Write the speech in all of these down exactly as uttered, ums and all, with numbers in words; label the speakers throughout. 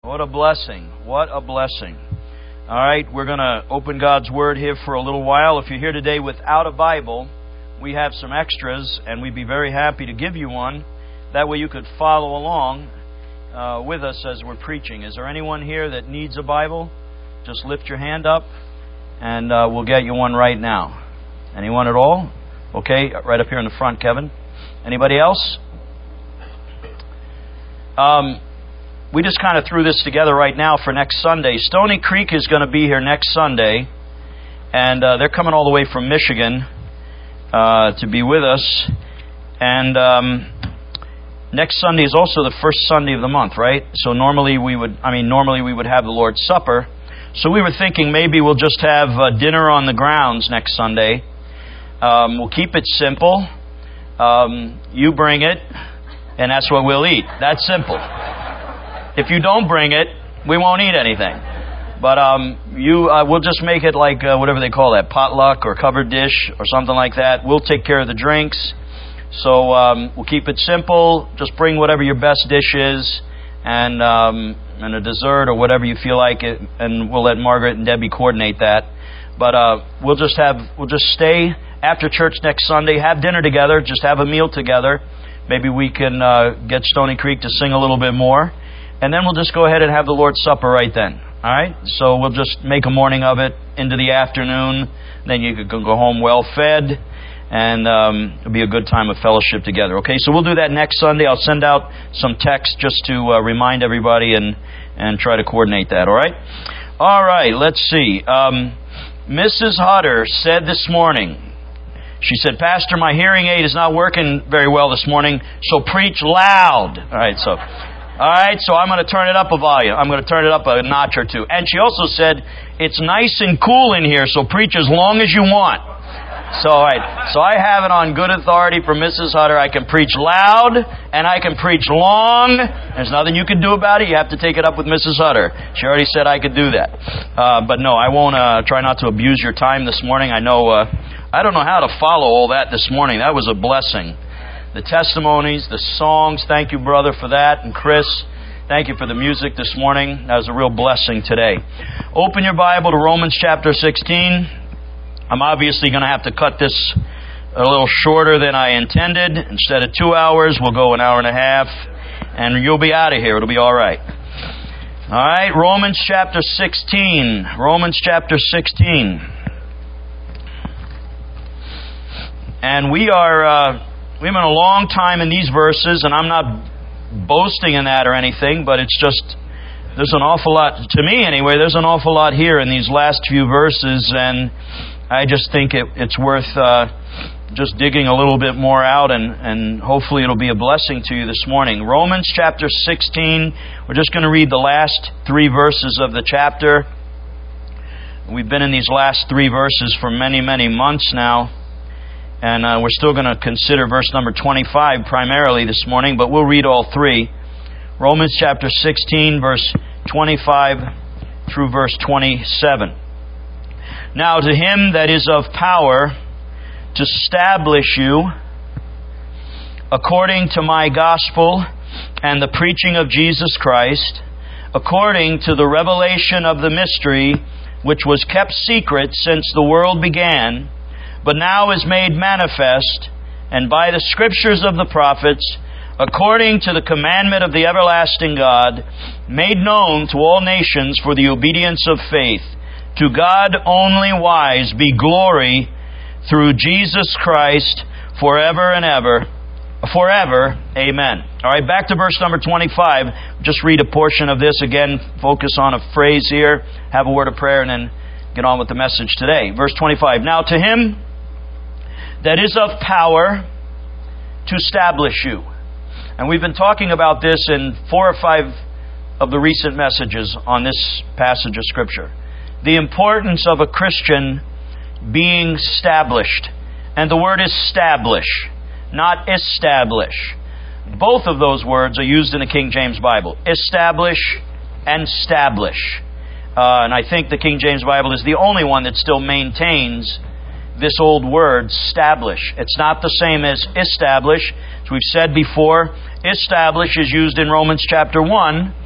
Speaker 1: What a blessing. What a blessing. All right, we're going to open God's Word here for a little while. If you're here today without a Bible, we have some extras, and we'd be very happy to give you one. That way you could follow along uh, with us as we're preaching. Is there anyone here that needs a Bible? Just lift your hand up, and uh, we'll get you one right now. Anyone at all? Okay, right up here in the front, Kevin. Anybody else? Um, we just kind of threw this together right now for next Sunday. Stony Creek is going to be here next Sunday, and uh, they're coming all the way from Michigan uh, to be with us. And um, next Sunday is also the first Sunday of the month, right? So normally we would, I mean, normally we would have the Lord's Supper. So we were thinking maybe we'll just have uh, dinner on the grounds next Sunday. Um, we'll keep it simple. Um, you bring it, and that's what we'll eat. That's simple. If you don't bring it, we won't eat anything. But um, you, uh, we'll just make it like uh, whatever they call that, potluck or covered dish or something like that. We'll take care of the drinks. So um, we'll keep it simple. Just bring whatever your best dish is, and um, and a dessert or whatever you feel like it, and we'll let Margaret and Debbie coordinate that. But uh, we'll just have we'll just stay after church next Sunday, have dinner together, just have a meal together. Maybe we can uh, get Stony Creek to sing a little bit more, and then we'll just go ahead and have the Lord's Supper right then. All right? So we'll just make a morning of it into the afternoon. Then you could go home well fed, and um, it'll be a good time of fellowship together. Okay, so we'll do that next Sunday. I'll send out some text just to uh, remind everybody and, and try to coordinate that, all right? All right, let's see. Um, Missus Hutter said this morning, she said, Pastor, my hearing aid is not working very well this morning, so preach loud. All right, so... All right, so I'm going to turn it up a volume. I'm going to turn it up a notch or two. And she also said, it's nice and cool in here, so preach as long as you want. So, all right, so I have it on good authority from Missus Hutter. I can preach loud and I can preach long. There's nothing you can do about it. You have to take it up with Missus Hutter. She already said I could do that. Uh, but no, I won't uh, try not to abuse your time this morning. I know, uh, I don't know how to follow all that this morning. That was a blessing. The testimonies, the songs, thank you, brother, for that. And Chris, thank you for the music this morning. That was a real blessing today. Open your Bible to Romans chapter sixteen. I'm obviously going to have to cut this a little shorter than I intended. Instead of two hours, we'll go an hour and a half, and you'll be out of here. It'll be all right. All right, Romans chapter sixteen. Romans chapter sixteen. And we are... Uh, We've been a long time in these verses, and I'm not boasting in that or anything, but it's just, there's an awful lot, to me anyway, there's an awful lot here in these last few verses, and I just think it, it's worth uh, just digging a little bit more out, and, and hopefully it'll be a blessing to you this morning. Romans chapter sixteen, we're just going to read the last three verses of the chapter. We've been in these last three verses for many, many months now. And uh, we're still going to consider verse number twenty-five primarily this morning, but we'll read all three. Romans chapter sixteen, verse twenty-five through verse twenty-seven. Now to him that is of power to establish you according to my gospel and the preaching of Jesus Christ, according to the revelation of the mystery which was kept secret since the world began, but now is made manifest, and by the Scriptures of the prophets, according to the commandment of the everlasting God, made known to all nations for the obedience of faith. To God only wise be glory through Jesus Christ forever and ever. Forever. Amen. All right, back to verse number twenty-five. Just read a portion of this again. Focus on a phrase here. Have a word of prayer, and then get on with the message today. Verse twenty-five. Now to him that is of power to establish you. And we've been talking about this in four or five of the recent messages on this passage of Scripture. The importance of a Christian being established. And the word is establish, not establish. Both of those words are used in the King James Bible. Establish and establish. Uh, and I think the King James Bible is the only one that still maintains this old word, establish. It's not the same as establish. As we've said before, establish is used in Romans chapter one,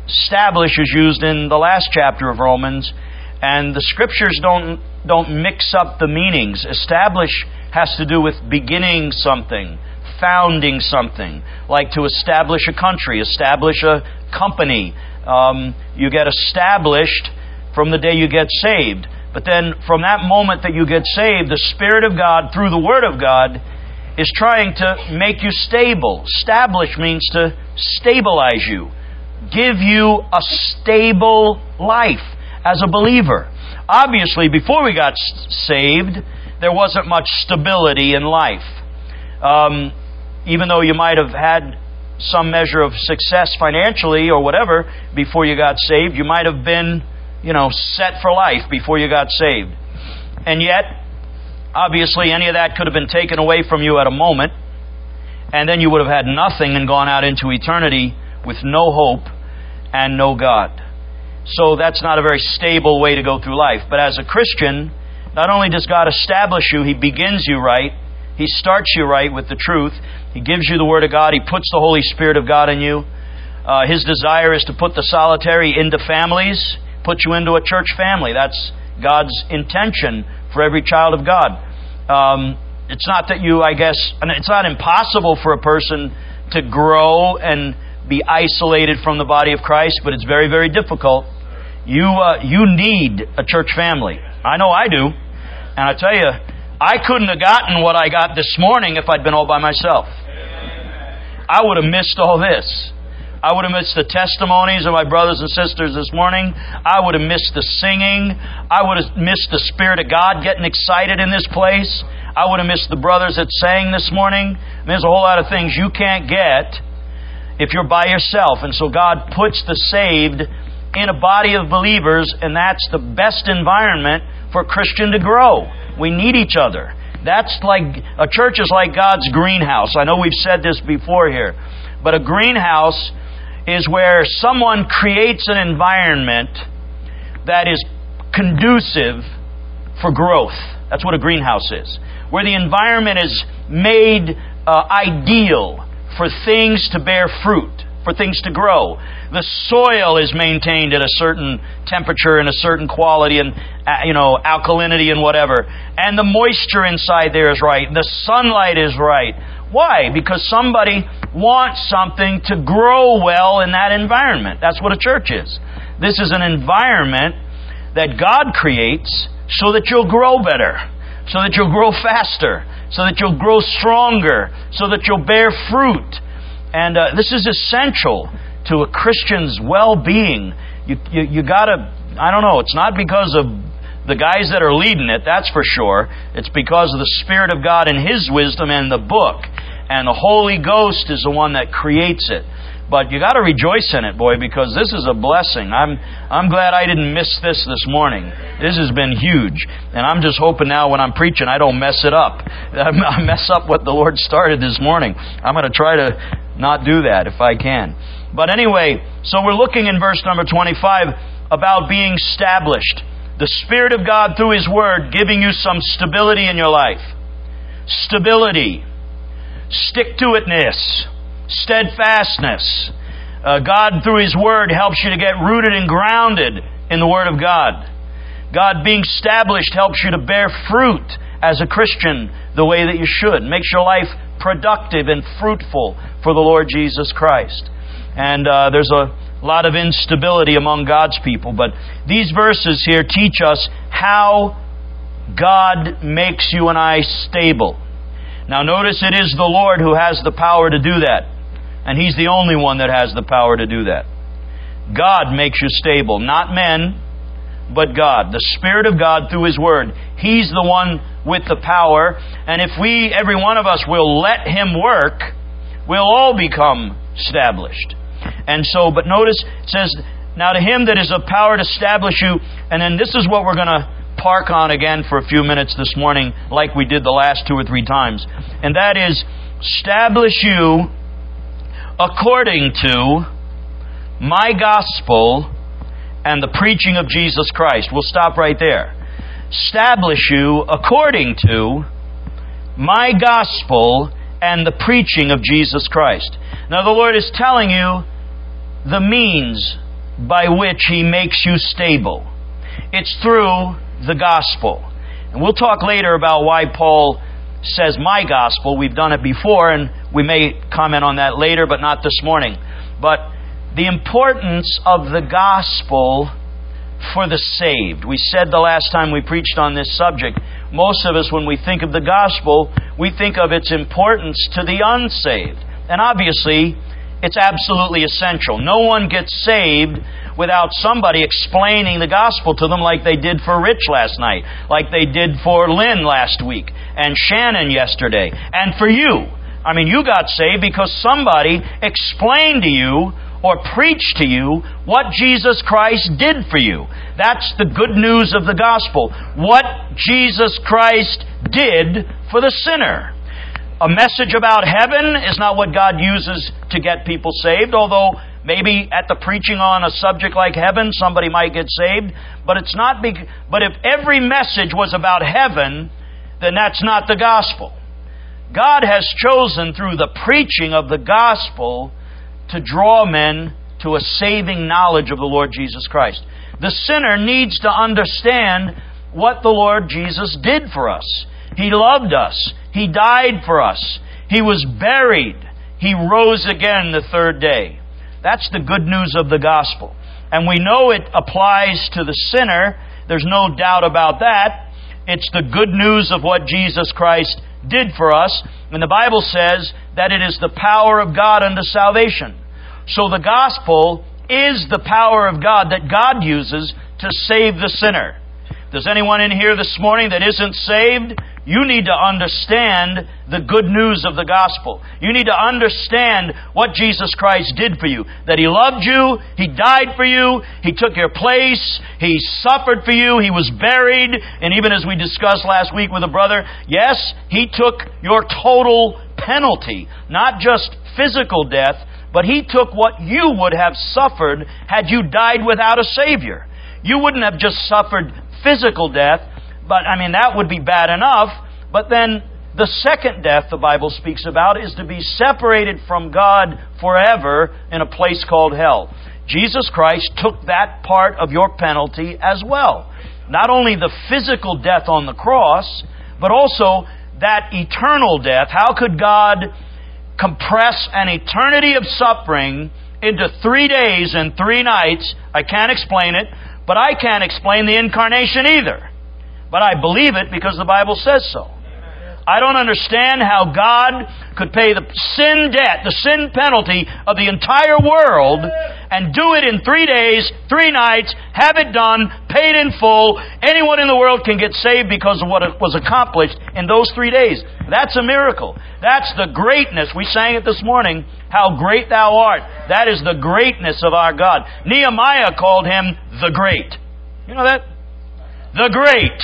Speaker 1: establish is used in the last chapter of Romans, and the Scriptures don't don't mix up the meanings. Establish has to do with beginning something, founding something, like to establish a country, establish a company. Um, you get established from the day you get saved. But then from that moment that you get saved, the Spirit of God, through the Word of God, is trying to make you stable. Establish means to stabilize you, give you a stable life as a believer. Obviously, before we got saved, there wasn't much stability in life. Um, even though you might have had some measure of success financially or whatever before you got saved, you might have been, you know, set for life before you got saved. And yet, obviously, any of that could have been taken away from you at a moment, and then you would have had nothing and gone out into eternity with no hope and no God. So that's not a very stable way to go through life. But as a Christian, not only does God establish you, He begins you right, He starts you right with the truth, He gives you the Word of God, He puts the Holy Spirit of God in you. Uh, His desire is to put the solitary into families, put you into a church family. That's God's intention for every child of God. Um, it's not that you, I guess, and it's not impossible for a person to grow and be isolated from the body of Christ, but it's very, very difficult. You uh, you need a church family. I know I do. And I tell you, I couldn't have gotten what I got this morning if I'd been all by myself. I would have missed all this. I would have missed the testimonies of my brothers and sisters this morning. I would have missed the singing. I would have missed the Spirit of God getting excited in this place. I would have missed the brothers that sang this morning. And there's a whole lot of things you can't get if you're by yourself. And so God puts the saved in a body of believers, and that's the best environment for a Christian to grow. We need each other. That's like, a church is like God's greenhouse. I know we've said this before here. But a greenhouse is where someone creates an environment that is conducive for growth. That's what a greenhouse is. Where the environment is made uh, ideal for things to bear fruit, for things to grow. The soil is maintained at a certain temperature and a certain quality and, uh, you know, alkalinity and whatever. And the moisture inside there is right. The sunlight is right. Why? Because somebody wants something to grow well in that environment. That's what a church is. This is an environment that God creates so that you'll grow better, so that you'll grow faster, so that you'll grow stronger, so that you'll bear fruit. And uh, this is essential to a Christian's well-being. You, you, you gotta, I don't know, it's not because of the guys that are leading it, that's for sure. It's because of the Spirit of God and His wisdom and the book. And the Holy Ghost is the one that creates it. But you got to rejoice in it, boy, because this is a blessing. I'm I'm glad I didn't miss this this morning. This has been huge. And I'm just hoping now when I'm preaching I don't mess it up. I mess up what the Lord started this morning. I'm going to try to not do that if I can. But anyway, so we're looking in verse number twenty-five about being established. The Spirit of God through His Word giving you some stability in your life. Stability. Stick-to-itness. Steadfastness. Uh, God through His Word helps you to get rooted and grounded in the Word of God. God being established helps you to bear fruit as a Christian the way that you should. Makes your life productive and fruitful for the Lord Jesus Christ. And uh, there's a lot of instability among God's people. But these verses here teach us how God makes you and I stable. Now notice it is the Lord who has the power to do that. And He's the only one that has the power to do that. God makes you stable. Not men, but God. The Spirit of God through His Word. He's the one with the power. And if we, every one of us, will let Him work, we'll all become established. And so, but notice, it says, now to Him that is of power to establish you. And then this is what we're going to park on again for a few minutes this morning, like we did the last two or three times. And that is, establish you according to my gospel and the preaching of Jesus Christ. We'll stop right there. Establish you according to my gospel and the preaching of Jesus Christ. Now the Lord is telling you the means by which He makes you stable. It's through the gospel. And we'll talk later about why Paul says my gospel. We've done it before, and we may comment on that later, but not this morning. But the importance of the gospel for the saved. We said the last time we preached on this subject, most of us, when we think of the gospel, we think of its importance to the unsaved. And obviously, it's absolutely essential. No one gets saved without somebody explaining the gospel to them like they did for Rich last night, like they did for Lynn last week, and Shannon yesterday, and for you. I mean, you got saved because somebody explained to you or preached to you what Jesus Christ did for you. That's the good news of the gospel. What Jesus Christ did for the sinner. A message about heaven is not what God uses to get people saved, although maybe at the preaching on a subject like heaven, somebody might get saved. But it's not. Be- but if every message was about heaven, then that's not the gospel. God has chosen through the preaching of the gospel to draw men to a saving knowledge of the Lord Jesus Christ. The sinner needs to understand what the Lord Jesus did for us. He loved us. He died for us. He was buried. He rose again the third day. That's the good news of the gospel. And we know it applies to the sinner. There's no doubt about that. It's the good news of what Jesus Christ did for us. And the Bible says that it is the power of God unto salvation. So the gospel is the power of God that God uses to save the sinner. If there's anyone in here this morning that isn't saved, you need to understand the good news of the gospel. You need to understand what Jesus Christ did for you. That He loved you, He died for you, He took your place, He suffered for you, He was buried, and even as we discussed last week with a brother, yes, He took your total penalty, not just physical death, but He took what you would have suffered had you died without a Savior. You wouldn't have just suffered physical death, but I mean, that would be bad enough. But then the second death the Bible speaks about is to be separated from God forever in a place called hell. Jesus Christ took that part of your penalty as well. Not only the physical death on the cross, but also that eternal death. How could God compress an eternity of suffering into three days and three nights? I can't explain it, but I can't explain the incarnation either. But I believe it because the Bible says so. I don't understand how God could pay the sin debt, the sin penalty of the entire world, and do it in three days, three nights, have it done, paid in full. Anyone in the world can get saved because of what was accomplished in those three days. That's a miracle. That's the greatness. We sang it this morning, how great thou art. That is the greatness of our God. Nehemiah called Him the Great. You know that? The Great.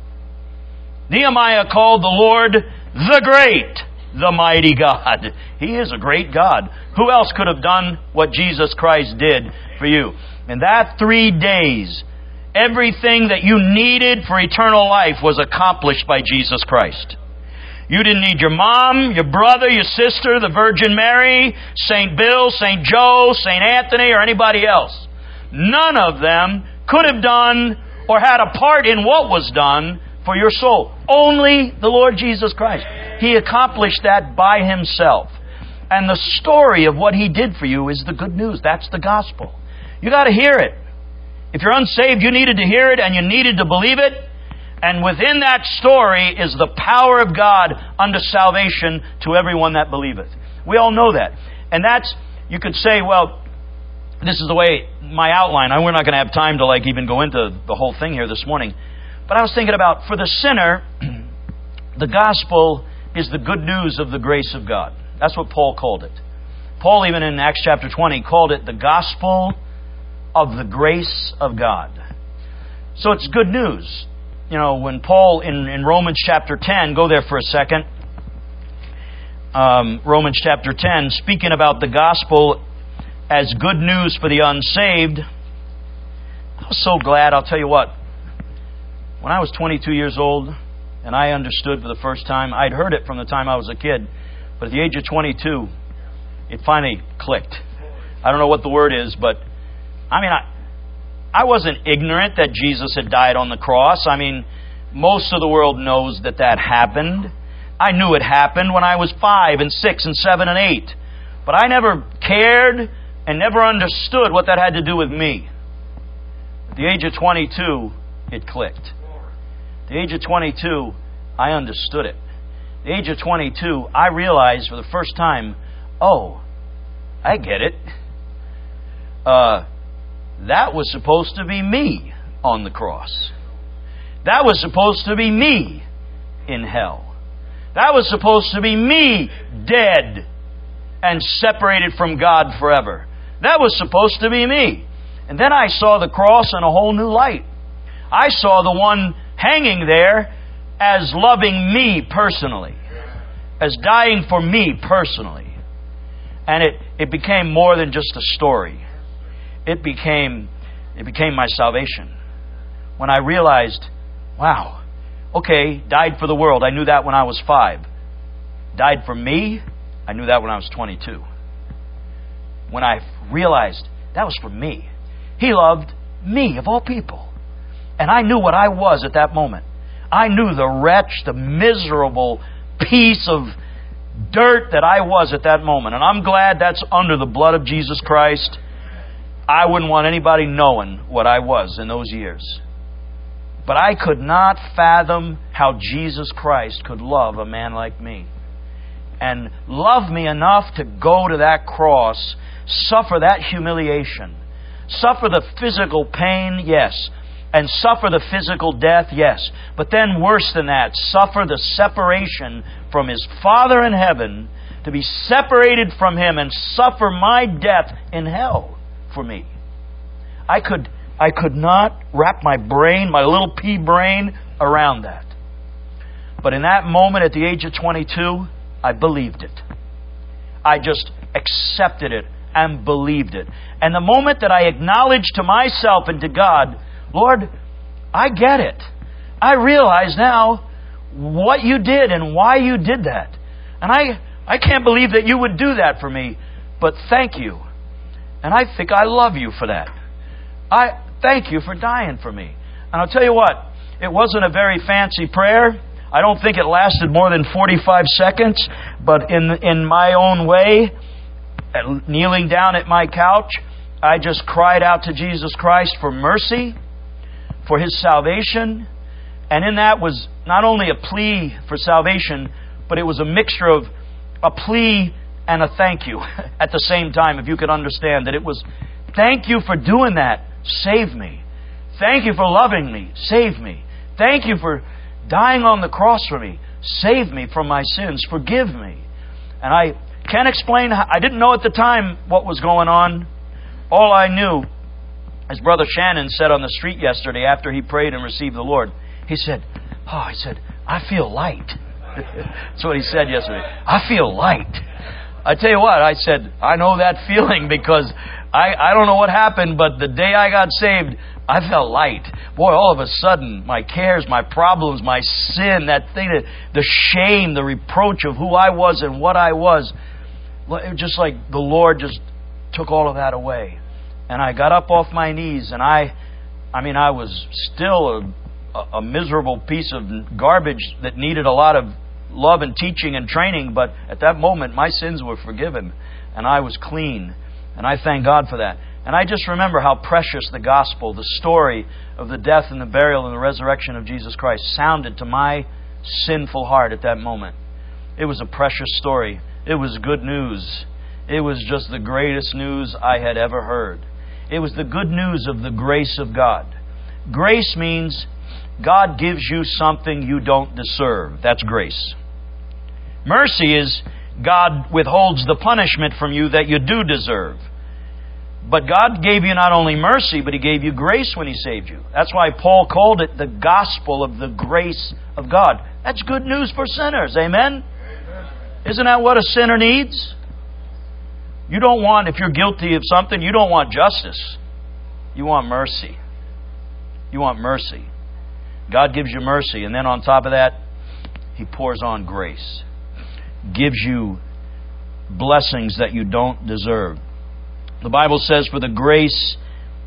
Speaker 1: Nehemiah called the Lord the Great, the mighty God. He is a great God. Who else could have done what Jesus Christ did for you? In that three days, everything that you needed for eternal life was accomplished by Jesus Christ. You didn't need your mom, your brother, your sister, the Virgin Mary, Saint Bill, Saint Joe, Saint Anthony, or anybody else. None of them could have done or had a part in what was done for your soul. Only the Lord Jesus Christ. He accomplished that by Himself. And the story of what He did for you is the good news. That's the gospel. You got to hear it. If you're unsaved, you needed to hear it and you needed to believe it. And within that story is the power of God unto salvation to everyone that believeth. We all know that. And that's, you could say, well, this is the way, my outline, we're not going to have time to like even go into the whole thing here this morning. But I was thinking about, for the sinner, the gospel is the good news of the grace of God. That's what Paul called it. Paul, even in Acts chapter twenty, called it the gospel of the grace of God. So it's good news. You know, when Paul, in, in Romans chapter ten, go there for a second. Um, Romans chapter ten, speaking about the gospel as good news for the unsaved. I was so glad, I'll tell you what. When I was twenty-two years old and I understood for the first time, I'd heard it from the time I was a kid, but at the age of twenty-two, it finally clicked. I don't know what the word is, but I mean, I, I wasn't ignorant that Jesus had died on the cross. I mean, most of the world knows that that happened. I knew it happened when I was five and six and seven and eight. But I never cared and never understood what that had to do with me. At the age of twenty-two, it clicked. At the age of twenty-two, I understood it. At the age of twenty-two, I realized for the first time, oh, I get it. Uh, that was supposed to be me on the cross. That was supposed to be me in hell. That was supposed to be me dead and separated from God forever. That was supposed to be me. And then I saw the cross in a whole new light. I saw the one hanging there as loving me personally, as dying for me personally. And it, it became more than just a story. It became, it became my salvation. When I realized, wow, okay, died for the world. I knew that when I was five. Died for me. I knew that when I was twenty-two. When I realized that was for me. He loved me, of all people. And I knew what I was at that moment. I knew the wretch, the miserable piece of dirt that I was at that moment. And I'm glad that's under the blood of Jesus Christ. I wouldn't want anybody knowing what I was in those years. But I could not fathom how Jesus Christ could love a man like me. And love me enough to go to that cross, suffer that humiliation, suffer the physical pain, yes, and suffer the physical death, yes. But then worse than that, suffer the separation from His Father in heaven, to be separated from Him and suffer my death in hell for me. I could I could not wrap my brain, my little pea brain, around that. But in that moment at the age of twenty-two, I believed it. I just accepted it and believed it. And the moment that I acknowledged to myself and to God, Lord, I get it. I realize now what you did and why you did that. And I, I can't believe that you would do that for me, but thank you. And I think I love you for that. I thank you for dying for me. And I'll tell you what, it wasn't a very fancy prayer. I don't think it lasted more than forty-five seconds, but in in my own way, kneeling down at my couch, I just cried out to Jesus Christ for mercy, for His salvation. And in that was not only a plea for salvation, but it was a mixture of a plea and a thank you at the same time, if you could understand that it was, thank you for doing that, save me. Thank you for loving me, save me. Thank you for dying on the cross for me, save me from my sins, forgive me. And I can't explain, how, I didn't know at the time what was going on. All I knew, as Brother Shannon said on the street yesterday after he prayed and received the Lord, he said, oh, he said, I feel light. That's what he said yesterday. I feel light. I tell you what, I said, I know that feeling because I, I don't know what happened, but the day I got saved, I felt light. Boy, all of a sudden, my cares, my problems, my sin, that thing, that, the shame, the reproach of who I was and what I was, it was just like the Lord just took all of that away. And I got up off my knees, and I, I mean, I was still a, a miserable piece of garbage that needed a lot of love and teaching and training, but at that moment, my sins were forgiven, and I was clean. And I thank God for that. And I just remember how precious the gospel, the story of the death and the burial and the resurrection of Jesus Christ sounded to my sinful heart at that moment. It was a precious story. It was good news. It was just the greatest news I had ever heard. It was the good news of the grace of God. Grace means God gives you something you don't deserve. That's grace. Mercy is God withholds the punishment from you that you do deserve. But God gave you not only mercy, but He gave you grace when He saved you. That's why Paul called it the gospel of the grace of God. That's good news for sinners. Amen? Amen. Isn't that what a sinner needs? You don't want, if you're guilty of something, you don't want justice. You want mercy. You want mercy. God gives you mercy, and then on top of that, He pours on grace. Gives you blessings that you don't deserve. The Bible says, for the grace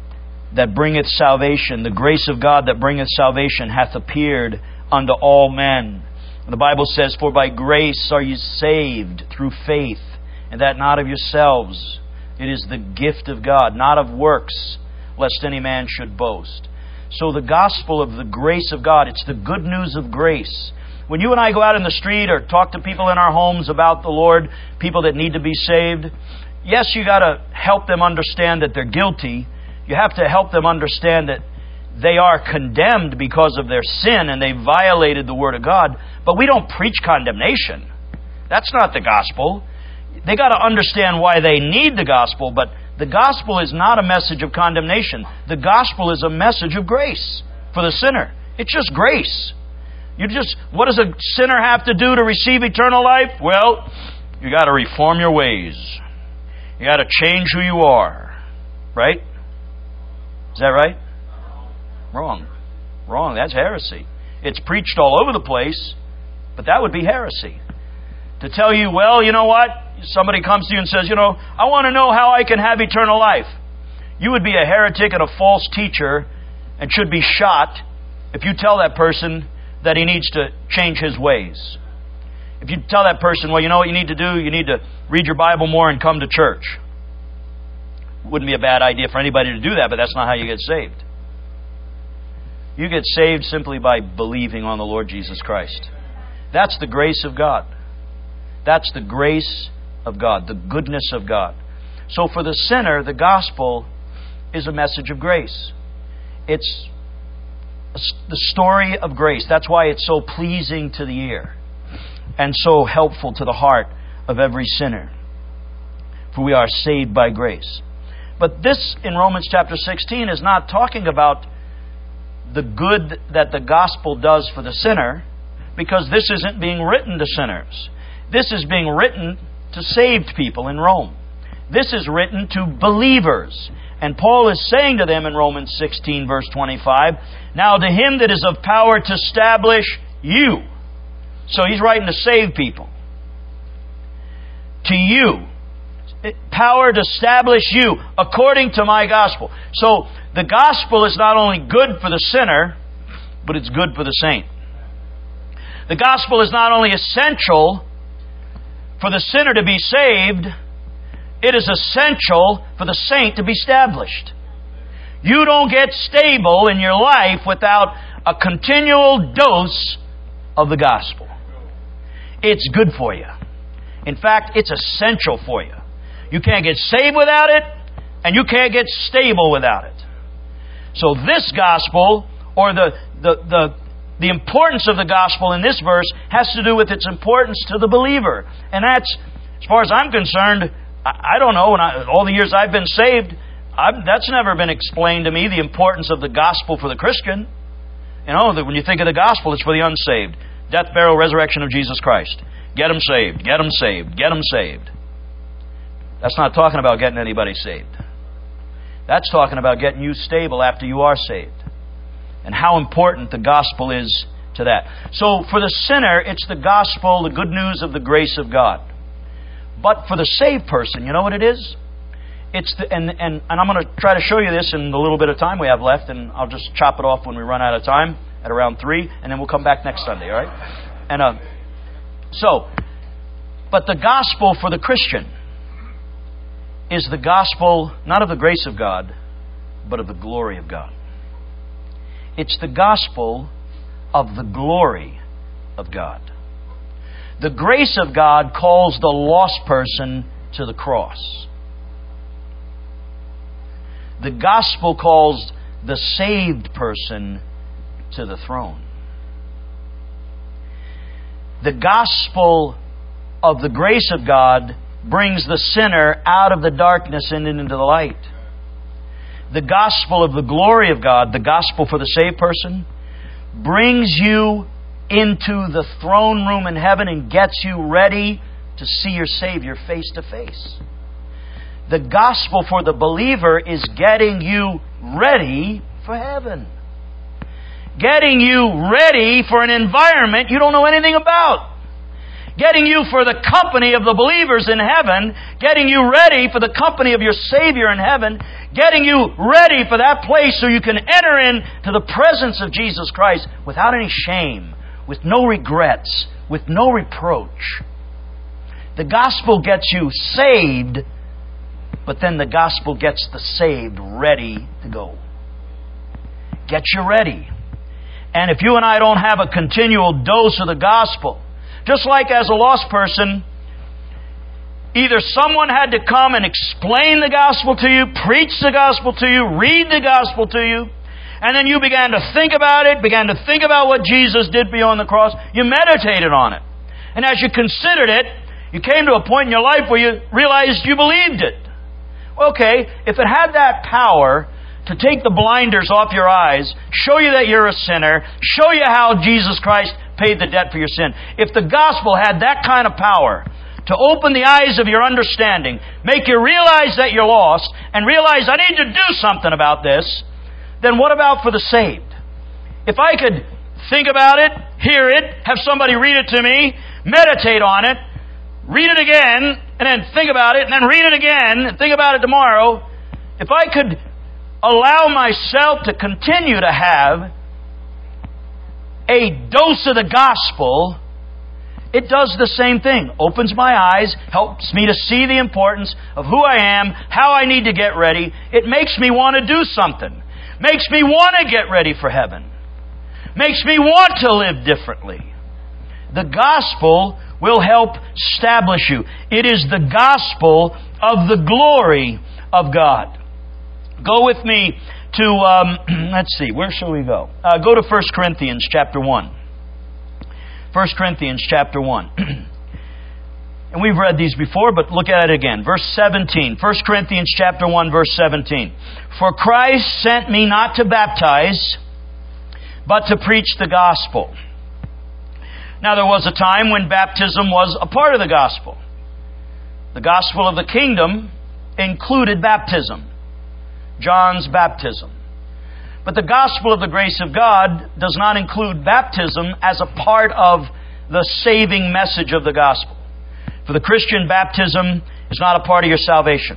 Speaker 1: that bringeth salvation, the grace of God that bringeth salvation hath appeared unto all men. And the Bible says, for by grace are you saved through faith, and that not of yourselves. It is the gift of God, not of works, lest any man should boast. So the gospel of the grace of God, it's the good news of grace. When you and I go out in the street or talk to people in our homes about the Lord, people that need to be saved, yes, you got to help them understand that they're guilty. You have to help them understand that they are condemned because of their sin and they violated the Word of God. But we don't preach condemnation. That's not the gospel. They got to understand why they need the gospel, but the gospel is not a message of condemnation. The gospel is a message of grace for the sinner. It's just grace. You just, what does a sinner have to do to receive eternal life? Well, you got to reform your ways. You got to change who you are. Right? Is that right? Wrong. Wrong. That's heresy. It's preached all over the place, but that would be heresy. To tell you, well, you know what? Somebody comes to you and says, you know, I want to know how I can have eternal life. You would be a heretic and a false teacher and should be shot if you tell that person that he needs to change his ways. If you tell that person, well, you know what you need to do? You need to read your Bible more and come to church. Wouldn't be a bad idea for anybody to do that, but that's not how you get saved. You get saved simply by believing on the Lord Jesus Christ. That's the grace of God. That's the grace of God, the goodness of God. So for the sinner, the gospel is a message of grace. It's the story of grace. That's why it's so pleasing to the ear and so helpful to the heart of every sinner. For we are saved by grace. But this, in Romans chapter sixteen, is not talking about the good that the gospel does for the sinner, because this isn't being written to sinners. This is being written to saved people in Rome. This is written to believers. And Paul is saying to them in Romans sixteen, verse twenty-five, now to him that is of power to establish you. So he's writing to save people. To you. Power to establish you according to my gospel. So the gospel is not only good for the sinner, but it's good for the saint. The gospel is not only essential for the sinner to be saved, it is essential for the saint to be established. You don't get stable in your life without a continual dose of the gospel. It's good for you. In fact, it's essential for you. You can't get saved without it, and you can't get stable without it. So this gospel, or the, the, the, the importance of the gospel in this verse, has to do with its importance to the believer. And that's, as far as I'm concerned, I, I don't know, and I, all the years I've been saved, I've, that's never been explained to me, the importance of the gospel for the Christian. You know, that when you think of the gospel, it's for the unsaved. Death, burial, resurrection of Jesus Christ. Get them saved, get them saved, get them saved. That's not talking about getting anybody saved. That's talking about getting you stable after you are saved. And how important the gospel is to that. So for the sinner, it's the gospel, the good news of the grace of God. But for the saved person, you know what it is? It's the, and, and, and I'm going to try to show you this in the little bit of time we have left, and I'll just chop it off when we run out of time at around three, and then we'll come back next Sunday, all right? And uh, so, but the gospel for the Christian is the gospel not of the grace of God, but of the glory of God. It's the gospel of the glory of God. The grace of God calls the lost person to the cross. The gospel calls the saved person to the throne. The gospel of the grace of God brings the sinner out of the darkness and into the light. The gospel of the glory of God, the gospel for the saved person, brings you into the throne room in heaven and gets you ready to see your Savior face to face. The gospel for the believer is getting you ready for heaven. Getting you ready for an environment you don't know anything about. getting you for the company of the believers in heaven, getting you ready for the company of your Savior in heaven, getting you ready for that place so you can enter into the presence of Jesus Christ without any shame, with no regrets, with no reproach. The gospel gets you saved, but then the gospel gets the saved ready to go. Gets you ready. And if you and I don't have a continual dose of the gospel, just like as a lost person, either someone had to come and explain the gospel to you, preach the gospel to you, read the gospel to you, and then you began to think about it, began to think about what Jesus did for you on the cross. You meditated on it. And as you considered it, you came to a point in your life where you realized you believed it. Okay, if it had that power to take the blinders off your eyes, show you that you're a sinner, show you how Jesus Christ paid the debt for your sin. If the gospel had that kind of power to open the eyes of your understanding, make you realize that you're lost, and realize I need to do something about this, then what about for the saved? If I could think about it, hear it, have somebody read it to me, meditate on it, read it again, and then think about it, and then read it again, and think about it tomorrow, if I could allow myself to continue to have a dose of the gospel, it does the same thing. Opens my eyes, helps me to see the importance of who I am, how I need to get ready. It makes me want to do something. Makes me want to get ready for heaven. Makes me want to live differently. The gospel will help establish you. It is the gospel of the glory of God. Go with me to, um, let's see, where shall we go? Uh, go to First Corinthians chapter one. First Corinthians chapter one. And we've read these before, but look at it again. Verse seventeen. First Corinthians chapter one, verse seventeen. For Christ sent me not to baptize, but to preach the gospel. Now there was a time when baptism was a part of the gospel. The gospel of the kingdom included baptism. John's baptism. But the gospel of the grace of God does not include baptism as a part of the saving message of the gospel. For the Christian, baptism is not a part of your salvation.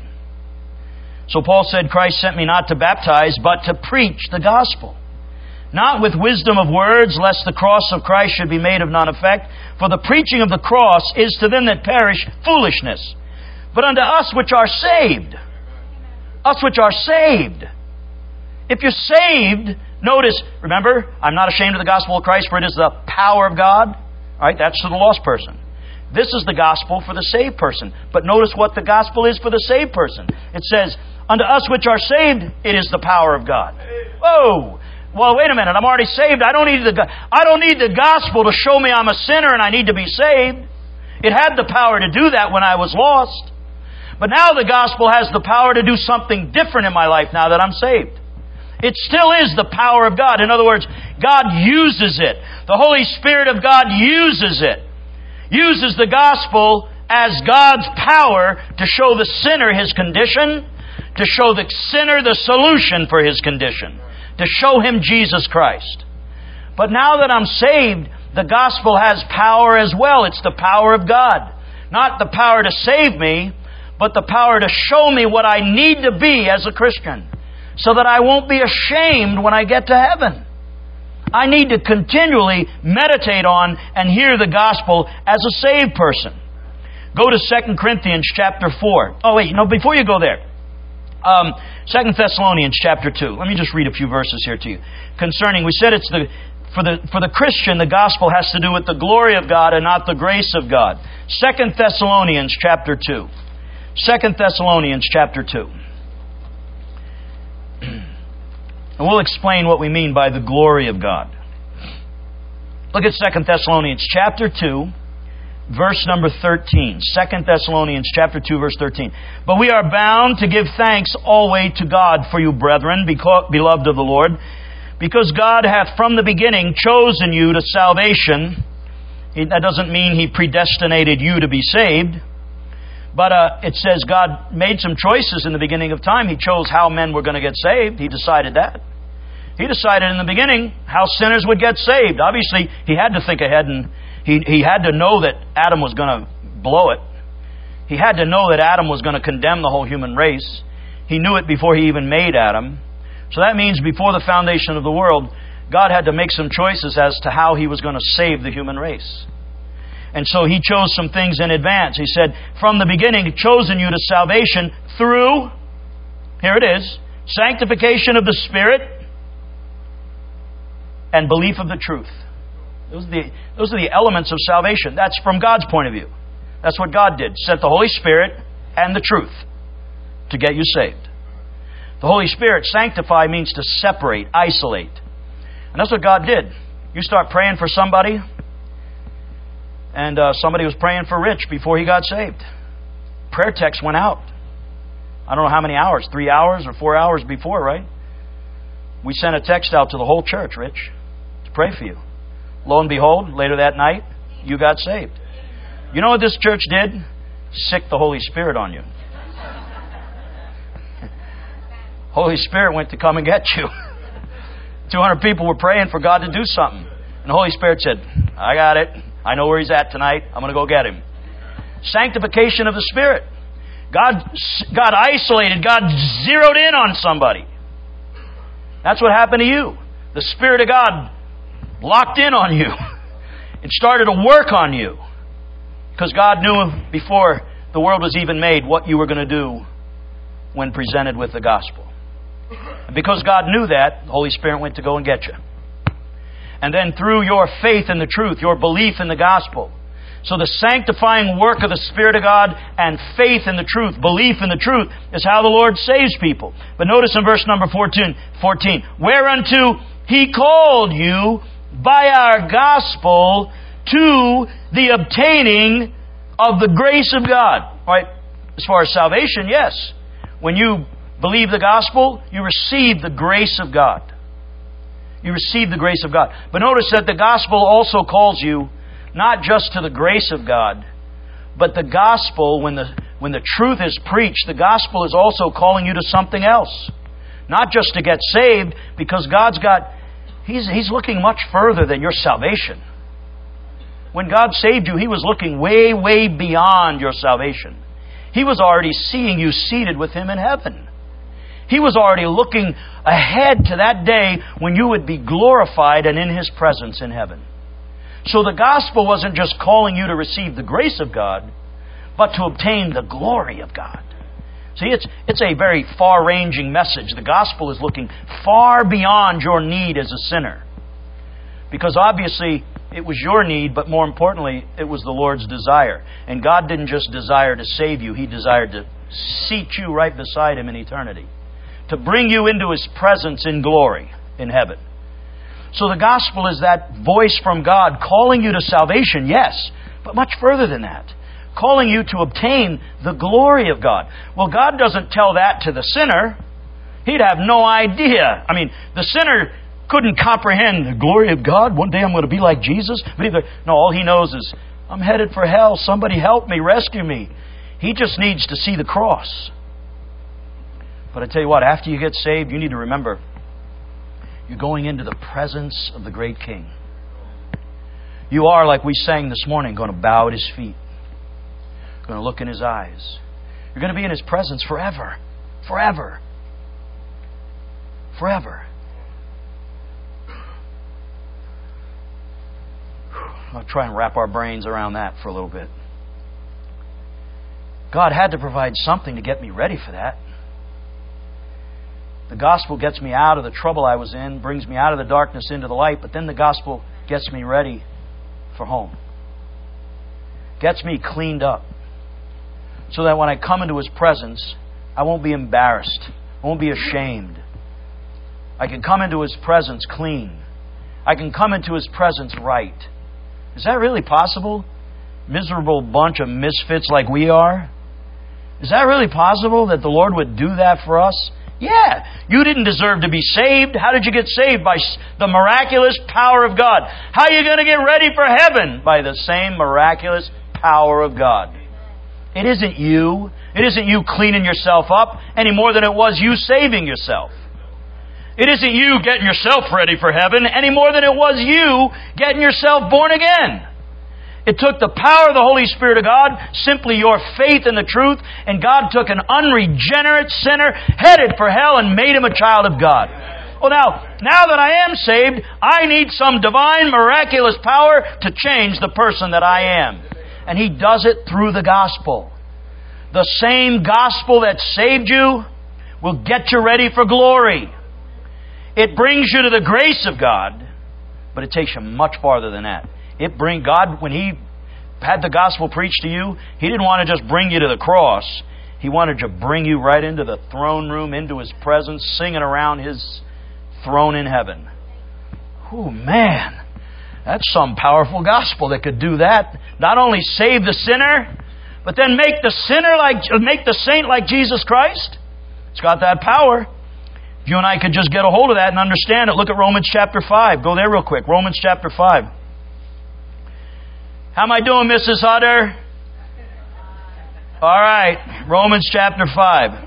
Speaker 1: So Paul said, Christ sent me not to baptize, but to preach the gospel. Not with wisdom of words, lest the cross of Christ should be made of none effect. For the preaching of the cross is to them that perish foolishness. But unto us which are saved, us which are saved. If you're saved, notice, remember, I'm not ashamed of the gospel of Christ, for it is the power of God. All right, that's to the lost person. This is the gospel for the saved person. But notice what the gospel is for the saved person. It says, unto us which are saved, it is the power of God. Whoa! Well, wait a minute, I'm already saved. I don't need the, I don't need the gospel to show me I'm a sinner and I need to be saved. It had the power to do that when I was lost. But now the gospel has the power to do something different in my life now that I'm saved. It still is the power of God. In other words, God uses it. The Holy Spirit of God uses it. Uses the gospel as God's power to show the sinner his condition, to show the sinner the solution for his condition, to show him Jesus Christ. But now that I'm saved, the gospel has power as well. It's the power of God. Not the power to save me, but the power to show me what I need to be as a Christian, so that I won't be ashamed when I get to heaven. I need to continually meditate on and hear the gospel as a saved person. Go to Second Corinthians chapter four. Oh wait, no, before you go there. Um, Second Thessalonians chapter two. Let me just read a few verses here to you. Concerning, we said it's the for the for the Christian, the gospel has to do with the glory of God and not the grace of God. Second Thessalonians chapter two. Second Thessalonians chapter two. And we'll explain what we mean by the glory of God. Look at Second Thessalonians chapter two, verse number thirteen. Second Thessalonians chapter two, verse thirteen. But we are bound to give thanks always to God for you, brethren, because, beloved of the Lord, because God hath from the beginning chosen you to salvation. That doesn't mean He predestinated you to be saved. But uh, it says God made some choices in the beginning of time. He chose how men were going to get saved. He decided that. He decided in the beginning how sinners would get saved. Obviously, He had to think ahead and He, he had to know that Adam was going to blow it. He had to know that Adam was going to condemn the whole human race. He knew it before he even made Adam. So that means before the foundation of the world, God had to make some choices as to how He was going to save the human race. And so He chose some things in advance. He said, from the beginning, He'd chosen you to salvation through, here it is, sanctification of the Spirit and belief of the truth. Those are the, those are the elements of salvation. That's from God's point of view. That's what God did. Sent the Holy Spirit and the truth to get you saved. The Holy Spirit, sanctify, means to separate, isolate. And that's what God did. You start praying for somebody, and uh, somebody was praying for Rich before he got saved. Prayer text went out. I don't know how many hours, three hours or four hours before, right? We sent a text out to the whole church, Rich, to pray for you. Lo and behold, later that night, you got saved. You know what this church did? Sick the Holy Spirit on you. Holy Spirit went to come and get you. two hundred people were praying for God to do something. And the Holy Spirit said, I got it. I know where He's at tonight. I'm going to go get Him. Sanctification of the Spirit. God, God isolated. God zeroed in on somebody. That's what happened to you. The Spirit of God locked in on you. It started to work on you. Because God knew before the world was even made what you were going to do when presented with the gospel. And because God knew that, the Holy Spirit went to go and get you. And then through your faith in the truth, your belief in the gospel. So the sanctifying work of the Spirit of God and faith in the truth, belief in the truth, is how the Lord saves people. But notice in verse number fourteen, fourteen, whereunto He called you by our gospel to the obtaining of the grace of God. All right? As far as salvation, yes. When you believe the gospel, you receive the grace of God. You receive the grace of God. But notice that the gospel also calls you not just to the grace of God, but the gospel, when the when the truth is preached, the gospel is also calling you to something else. Not just to get saved, because God's got, He's, He's looking much further than your salvation. When God saved you, He was looking way, way beyond your salvation. He was already seeing you seated with Him in heaven. He was already looking ahead to that day when you would be glorified and in His presence in heaven. So the gospel wasn't just calling you to receive the grace of God, but to obtain the glory of God. See, it's, it's a very far-ranging message. The gospel is looking far beyond your need as a sinner. Because obviously, it was your need, but more importantly, it was the Lord's desire. And God didn't just desire to save you. He desired to seat you right beside Him in eternity. To bring you into His presence in glory in heaven. So the gospel is that voice from God calling you to salvation, yes, but much further than that. Calling you to obtain the glory of God. Well, God doesn't tell that to the sinner. He'd have no idea. I mean, the sinner couldn't comprehend the glory of God. One day I'm going to be like Jesus. But either, no, all he knows is, I'm headed for hell. Somebody help me, rescue me. He just needs to see the cross. But I tell you what, after you get saved, you need to remember, you're going into the presence of the great King. You are, like we sang this morning, going to bow at His feet. Going to look in His eyes. You're going to be in His presence forever. Forever. Forever. I'll try and wrap our brains around that for a little bit. God had to provide something to get me ready for that. The gospel gets me out of the trouble I was in, brings me out of the darkness into the light, but then the gospel gets me ready for home. Gets me cleaned up. So that when I come into His presence, I won't be embarrassed. I won't be ashamed. I can come into His presence clean. I can come into His presence right. Is that really possible? Miserable bunch of misfits like we are? Is that really possible that the Lord would do that for us? Yeah. You didn't deserve to be saved. How did you get saved? By the miraculous power of God. How are you going to get ready for heaven? By the same miraculous power of God. It isn't you. It isn't you cleaning yourself up any more than it was you saving yourself. It isn't you getting yourself ready for heaven any more than it was you getting yourself born again. It took the power of the Holy Spirit of God, simply your faith in the truth, and God took an unregenerate sinner, headed for hell, and made him a child of God. Well, now, now that I am saved, I need some divine, miraculous power to change the person that I am. And He does it through the gospel. The same gospel that saved you will get you ready for glory. It brings you to the grace of God, but it takes you much farther than that. It bring God, when He had the gospel preached to you, He didn't want to just bring you to the cross. He wanted to bring you right into the throne room, into His presence, singing around His throne in heaven. Oh, man. That's some powerful gospel that could do that. Not only save the sinner, but then make the sinner like, make the saint like Jesus Christ. It's got that power. If you and I could just get a hold of that and understand it, look at Romans chapter five. Go there real quick. Romans chapter five. How am I doing, Missus Hutter? All right. Romans chapter five.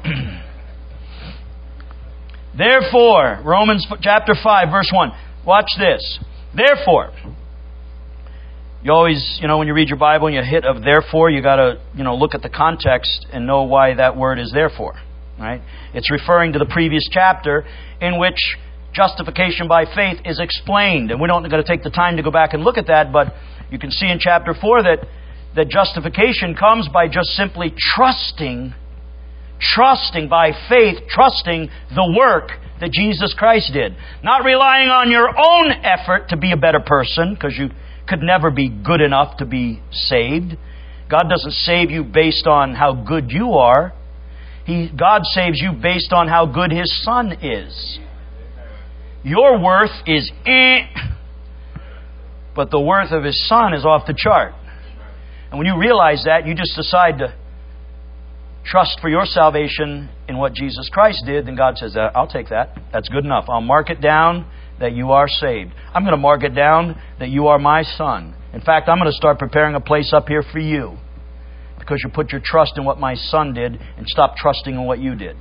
Speaker 1: Therefore, Romans chapter five, verse one. Watch this. Therefore, you always, you know, when you read your Bible and you hit of therefore, you got to, you know, look at the context and know why that word is therefore. Right? It's referring to the previous chapter in which justification by faith is explained. And we don't going to take the time to go back and look at that, but you can see in chapter four that, that justification comes by just simply trusting, trusting by faith, trusting the work that Jesus Christ did. Not relying on your own effort to be a better person, because you could never be good enough to be saved. God doesn't save you based on how good you are. He, God saves you based on how good His Son is. Your worth is eh, but the worth of His Son is off the chart. And when you realize that, you just decide to trust for your salvation in what Jesus Christ did, then God says, I'll take that. That's good enough. I'll mark it down that you are saved. I'm going to mark it down that you are my son. In fact, I'm going to start preparing a place up here for you, because you put your trust in what my Son did and stop trusting in what you did.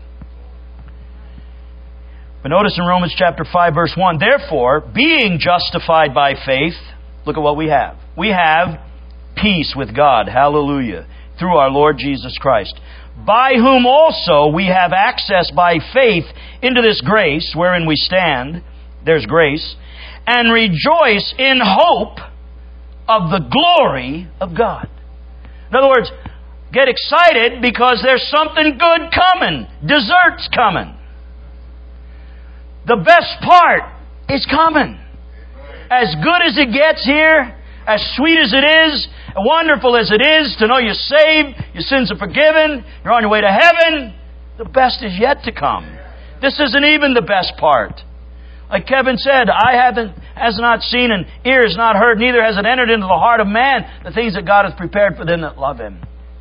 Speaker 1: But notice in Romans chapter five, verse one, therefore, being justified by faith, look at what we have. We have peace with God, hallelujah, through our Lord Jesus Christ, by whom also we have access by faith into this grace wherein we stand, there's grace, and rejoice in hope of the glory of God. In other words, get excited because there's something good coming. Dessert's coming. The best part is coming. As good as it gets here, as sweet as it is, wonderful as it is to know you're saved, your sins are forgiven, you're on your way to heaven, the best is yet to come. This isn't even the best part. Like Kevin said, eye haven't, has not seen and ear has not heard, neither has it entered into the heart of man the things that God has prepared for them that love Him.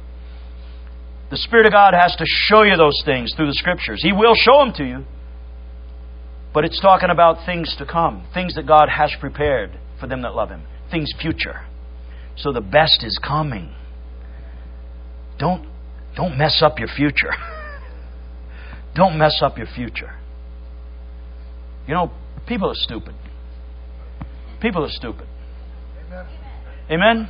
Speaker 1: The Spirit of God has to show you those things through the Scriptures. He will show them to you. But it's talking about things to come. Things that God has prepared for them that love Him. Things future. So the best is coming. Don't, don't mess up your future. Don't mess up your future. You know, people are stupid. People are stupid. Amen? Amen?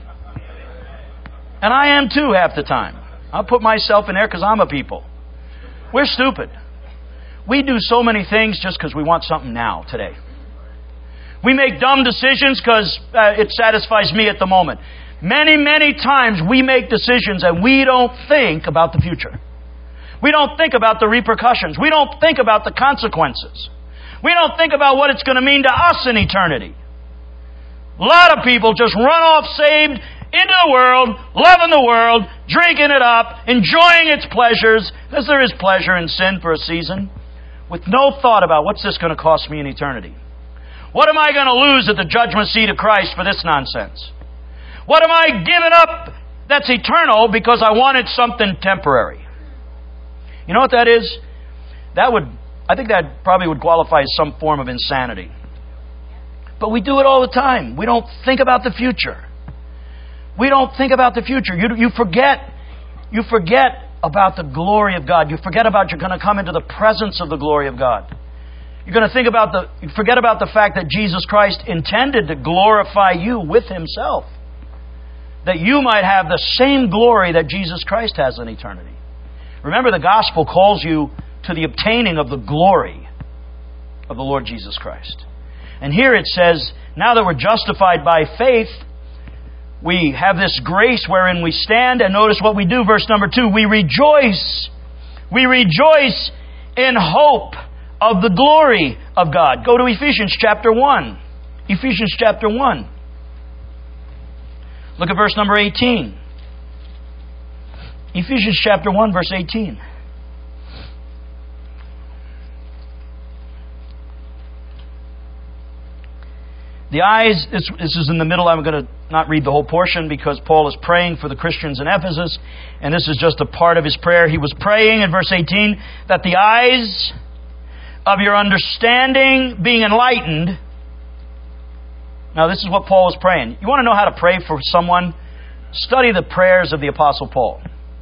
Speaker 1: And I am too half the time. I'll put myself in there because I'm a people. We're stupid. We do so many things just because we want something now, today. We make dumb decisions because uh, it satisfies me at the moment. Many, many times we make decisions and we don't think about the future. We don't think about the repercussions. We don't think about the consequences. We don't think about what it's going to mean to us in eternity. A lot of people just run off saved into the world, loving the world, drinking it up, enjoying its pleasures, because there is pleasure in sin for a season, with no thought about what's this going to cost me in eternity. What am I going to lose at the judgment seat of Christ for this nonsense? What am I giving up that's eternal because I wanted something temporary? You know what that is? That would, I think that probably would qualify as some form of insanity. But we do it all the time. We don't think about the future. We don't think about the future. You, you forget, you forget about the glory of God. You forget about you're going to come into the presence of the glory of God. You're going to think about the, you forget about the fact that Jesus Christ intended to glorify you with Himself. that you might have the same glory that Jesus Christ has in eternity. Remember, the gospel calls you to the obtaining of the glory of the Lord Jesus Christ. And here it says, now that we're justified by faith, we have this grace wherein we stand, and notice what we do, verse number two, we rejoice. We rejoice in hope of the glory of God. Go to Ephesians chapter one. Ephesians chapter one. Look at verse number eighteen. Ephesians chapter one, verse eighteen. The eyes, this, this is in the middle. I'm going to not read the whole portion because Paul is praying for the Christians in Ephesus, and this is just a part of his prayer. He was praying in verse eighteen that the eyes of your understanding being enlightened. Now, this is what Paul was praying. You want to know how to pray for someone? Study the prayers of the Apostle Paul.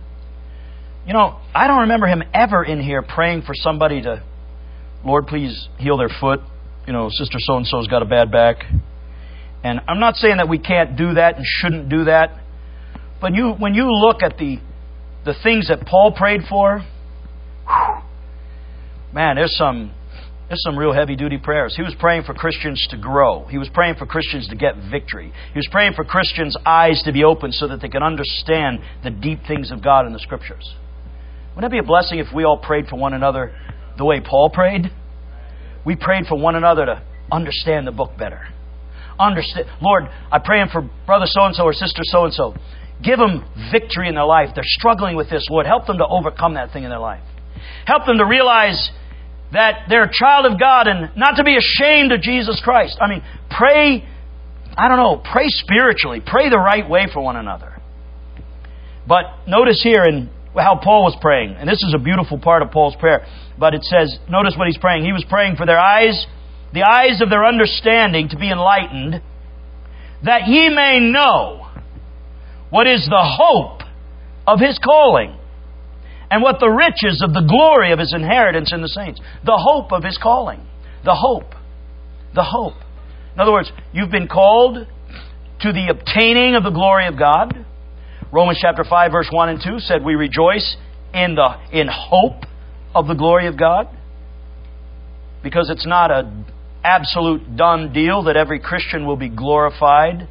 Speaker 1: You know, I don't remember him ever in here praying for somebody to, Lord, please heal their foot. You know, Sister so-and-so's got a bad back. And I'm not saying that we can't do that and shouldn't do that. But you, when you look at the the things that Paul prayed for, whew, man, there's some there's some real heavy-duty prayers. He was praying for Christians to grow. He was praying for Christians to get victory. He was praying for Christians' eyes to be open so that they can understand the deep things of God in the Scriptures. Wouldn't that be a blessing if we all prayed for one another the way Paul prayed? We prayed for one another to understand the book better. Understand, Lord, I'm praying for brother so-and-so or sister so-and-so. Give them victory in their life. They're struggling with this. Lord, help them to overcome that thing in their life. Help them to realize that they're a child of God and not to be ashamed of Jesus Christ. I mean, pray, I don't know, pray spiritually. Pray the right way for one another. But notice here in how Paul was praying, and this is a beautiful part of Paul's prayer, but it says, notice what he's praying. He was praying for their eyes, the eyes of their understanding to be enlightened, that ye may know what is the hope of His calling, and what the riches of the glory of His inheritance in the saints. The hope of His calling. The hope. The hope. In other words, you've been called to the obtaining of the glory of God. Romans chapter five, verse one and two said, we rejoice in the in hope of the glory of God. Because it's not an absolute done deal that every Christian will be glorified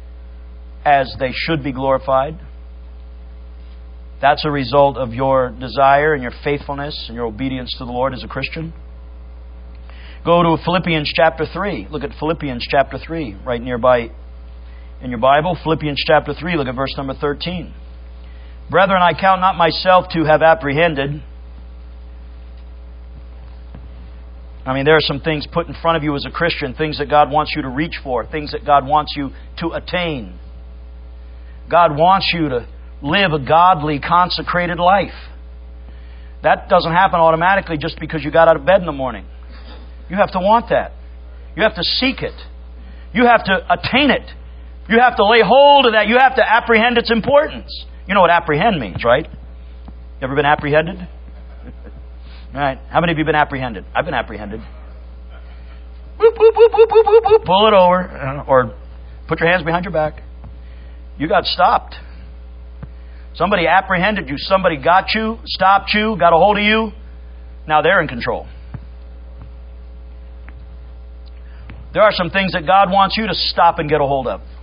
Speaker 1: as they should be glorified. That's a result of your desire and your faithfulness and your obedience to the Lord as a Christian. Go to Philippians chapter three. Look at Philippians chapter three, right nearby in your Bible. Philippians chapter three, look at verse number thirteen. Brethren, I count not myself to have apprehended. I mean, there are some things put in front of you as a Christian, things that God wants you to reach for, things that God wants you to attain. God wants you to live a godly, consecrated life. That doesn't happen automatically just because you got out of bed in the morning. You have to want that. You have to seek it. You have to attain it. You have to lay hold of that. You have to apprehend its importance. You know what apprehend means, right? You ever been apprehended? Right. How many of you have been apprehended? I've been apprehended. Whoop, whoop, whoop, whoop, whoop, whoop, whoop. Pull it over. Or put your hands behind your back. You got stopped. Somebody apprehended you. Somebody got you, stopped you, got a hold of you. Now they're in control. There are some things that God wants you to stop and get a hold of.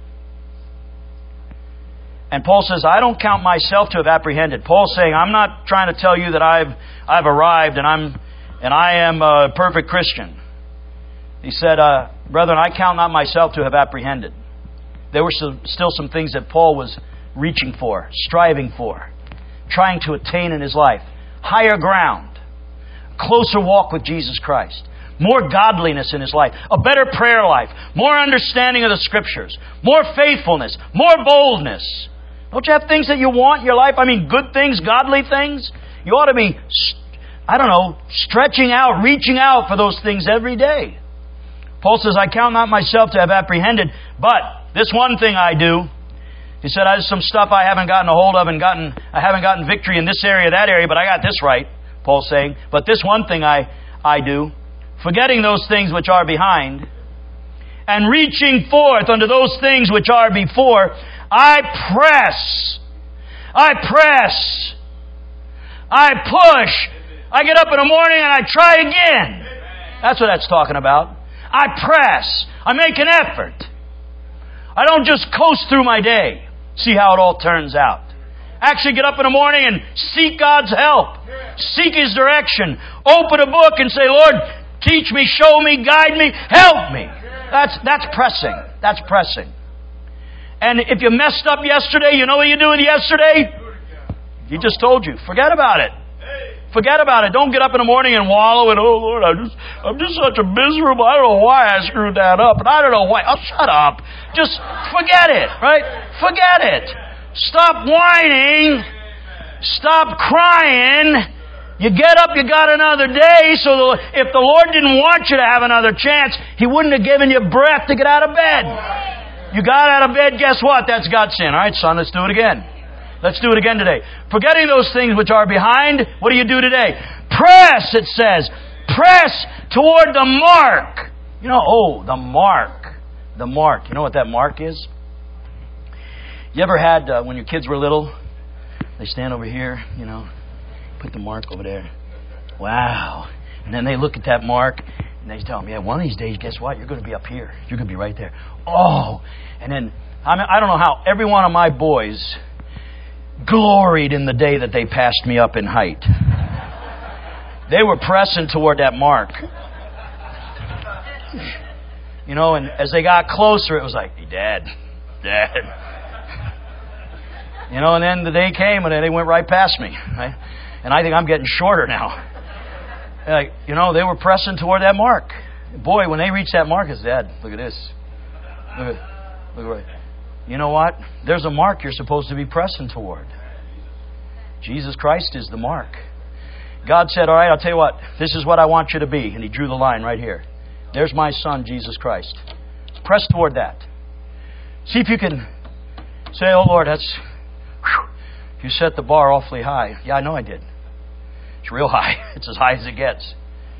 Speaker 1: And Paul says, I don't count myself to have apprehended. Paul's saying, I'm not trying to tell you that I've I've arrived and I'm and I am a perfect Christian. He said, uh, brethren, I count not myself to have apprehended. There were some, still some things that Paul was reaching for, striving for, trying to attain in his life. Higher ground, closer walk with Jesus Christ, more godliness in his life, a better prayer life, more understanding of the Scriptures, more faithfulness, more boldness. Don't you have things that you want in your life? I mean, good things, godly things. You ought to be, I don't know, stretching out, reaching out for those things every day. Paul says, I count not myself to have apprehended, but this one thing I do. He said, there's some stuff I haven't gotten a hold of and gotten, I haven't gotten victory in this area, that area, but I got this right, Paul's saying. But this one thing I, I do, forgetting those things which are behind, and reaching forth unto those things which are before, I press. I press. I push. I get up in the morning and I try again. That's what that's talking about. I press. I make an effort. I don't just coast through my day. See how it all turns out. Actually get up in the morning and seek God's help. Seek His direction. Open a book and say, Lord, teach me, show me, guide me, help me. That's, that's pressing. That's pressing. And if you messed up yesterday, you know what you do with yesterday? He just told you. Forget about it. Forget about it. Don't get up in the morning and wallow in, oh Lord, I'm just, I'm just such a miserable, I don't know why I screwed that up, and I don't know why. Oh, shut up. Just forget it, right? Forget it. Stop whining. Stop crying. You get up, you got another day, so if the Lord didn't want you to have another chance, He wouldn't have given you breath to get out of bed. You got out of bed, guess what? That's God's sin. All right, son, let's do it again. Let's do it again today. Forgetting those things which are behind, what do you do today? Press, it says. Press toward the mark. You know, oh, the mark. The mark. You know what that mark is? You ever had, uh, when your kids were little, they stand over here, you know, put the mark over there. Wow. And then they look at that mark, and they tell them, yeah, one of these days, guess what? You're going to be up here. You're going to be right there. Oh. And then, I mean, I don't know how, every one of my boys gloried in the day that they passed me up in height. They were pressing toward that mark. You know, and as they got closer, it was like, hey, Dad, Dad. You know, and then the day came and then they went right past me. Right? And I think I'm getting shorter now. Like, you know, they were pressing toward that mark. Boy, when they reached that mark, it's, Dad, look at this. Look at, look at You know what? There's a mark you're supposed to be pressing toward. Jesus Christ is the mark. God said, all right, I'll tell you what. This is what I want you to be. And He drew the line right here. There's my Son, Jesus Christ. Press toward that. See if you can say, oh Lord, that's... Whew, you set the bar awfully high. Yeah, I know I did. It's real high. It's as high as it gets.